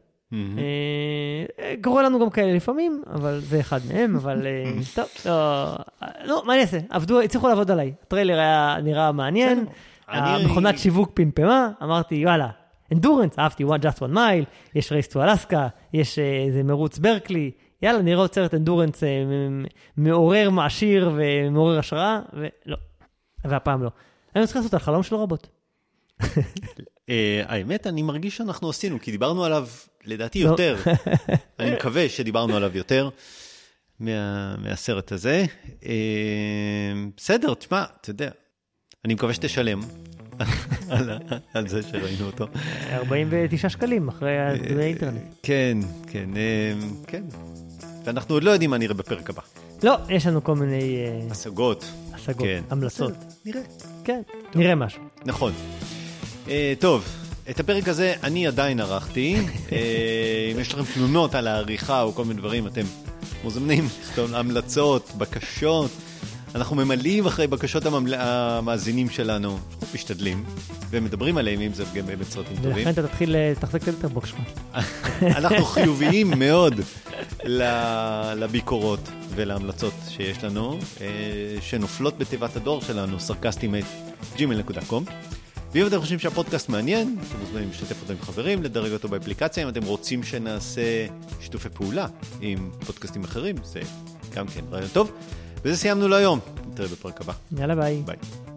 קורה לנו גם כאלה לפעמים, אבל זה אחד מהם, אבל טוב, לא, מה אני אעשה? עבדו, הצליחו לעבוד עליי. הטריילר היה נראה מעניין, המכונת שיווק פמפמה, אמרתי, יאללה, אנדורנס, אהבתי Just One Mile, יש רייס טו אלסקה, יש איזה מרוץ ברקלי, יאללה, נראה עוד סרט אנדורנס מעורר מעשיר ומעורר השראה, ולא, והפעם לא. אני צריך לעשות על חלום של רובוט. האמת, אני מרגיש שאנחנו עשינו, כי דיברנו עליו, לדעתי, יותר. אני מקווה שדיברנו עליו יותר מהסרט הזה. בסדר, תשמע, אתה יודע, אני מקווה שתשלם על זה שראינו אותו. ארבעים ותשעה שקלים אחרי האינטרנט. כן, כן, כן. ואנחנו עוד לא יודעים מה נראה בפרק הבא. לא, יש לנו כל מיני... השגות. השגות, המלצות. נראה. כן, נראה משהו. נכון. טוב, את הפרק הזה אני עדיין ערכתי. אם יש לכם תלונות על העריכה או כל מיני דברים, אתם מוזמנים לכתוב המלצות, בקשות. אנחנו ממלאים אחרי בקשות המאזינים שלנו, משתדלים, ומדברים עליהם אם זה גם באמת סרטים טובים. ולכן אתה תתחיל לתחזק את הליטרבוקס שלך. אנחנו חיוביים מאוד לביקורות ולהמלצות שיש לנו, שנופלות בתיבת הדואר שלנו, סרקסטים את ג'ימייל נקודה קום. ואם אתם חושבים שהפודקאסט מעניין, אתם מוזמנים לשתף אותו עם חברים, לדרג אותו באפליקציה. אם אתם רוצים שנעשה שיתופי פעולה עם פודקאסטים אחרים, זה גם כן רעיון טוב. וזה סיימנו להיום. נתראה בפרק הבא. יאללה ביי. ביי.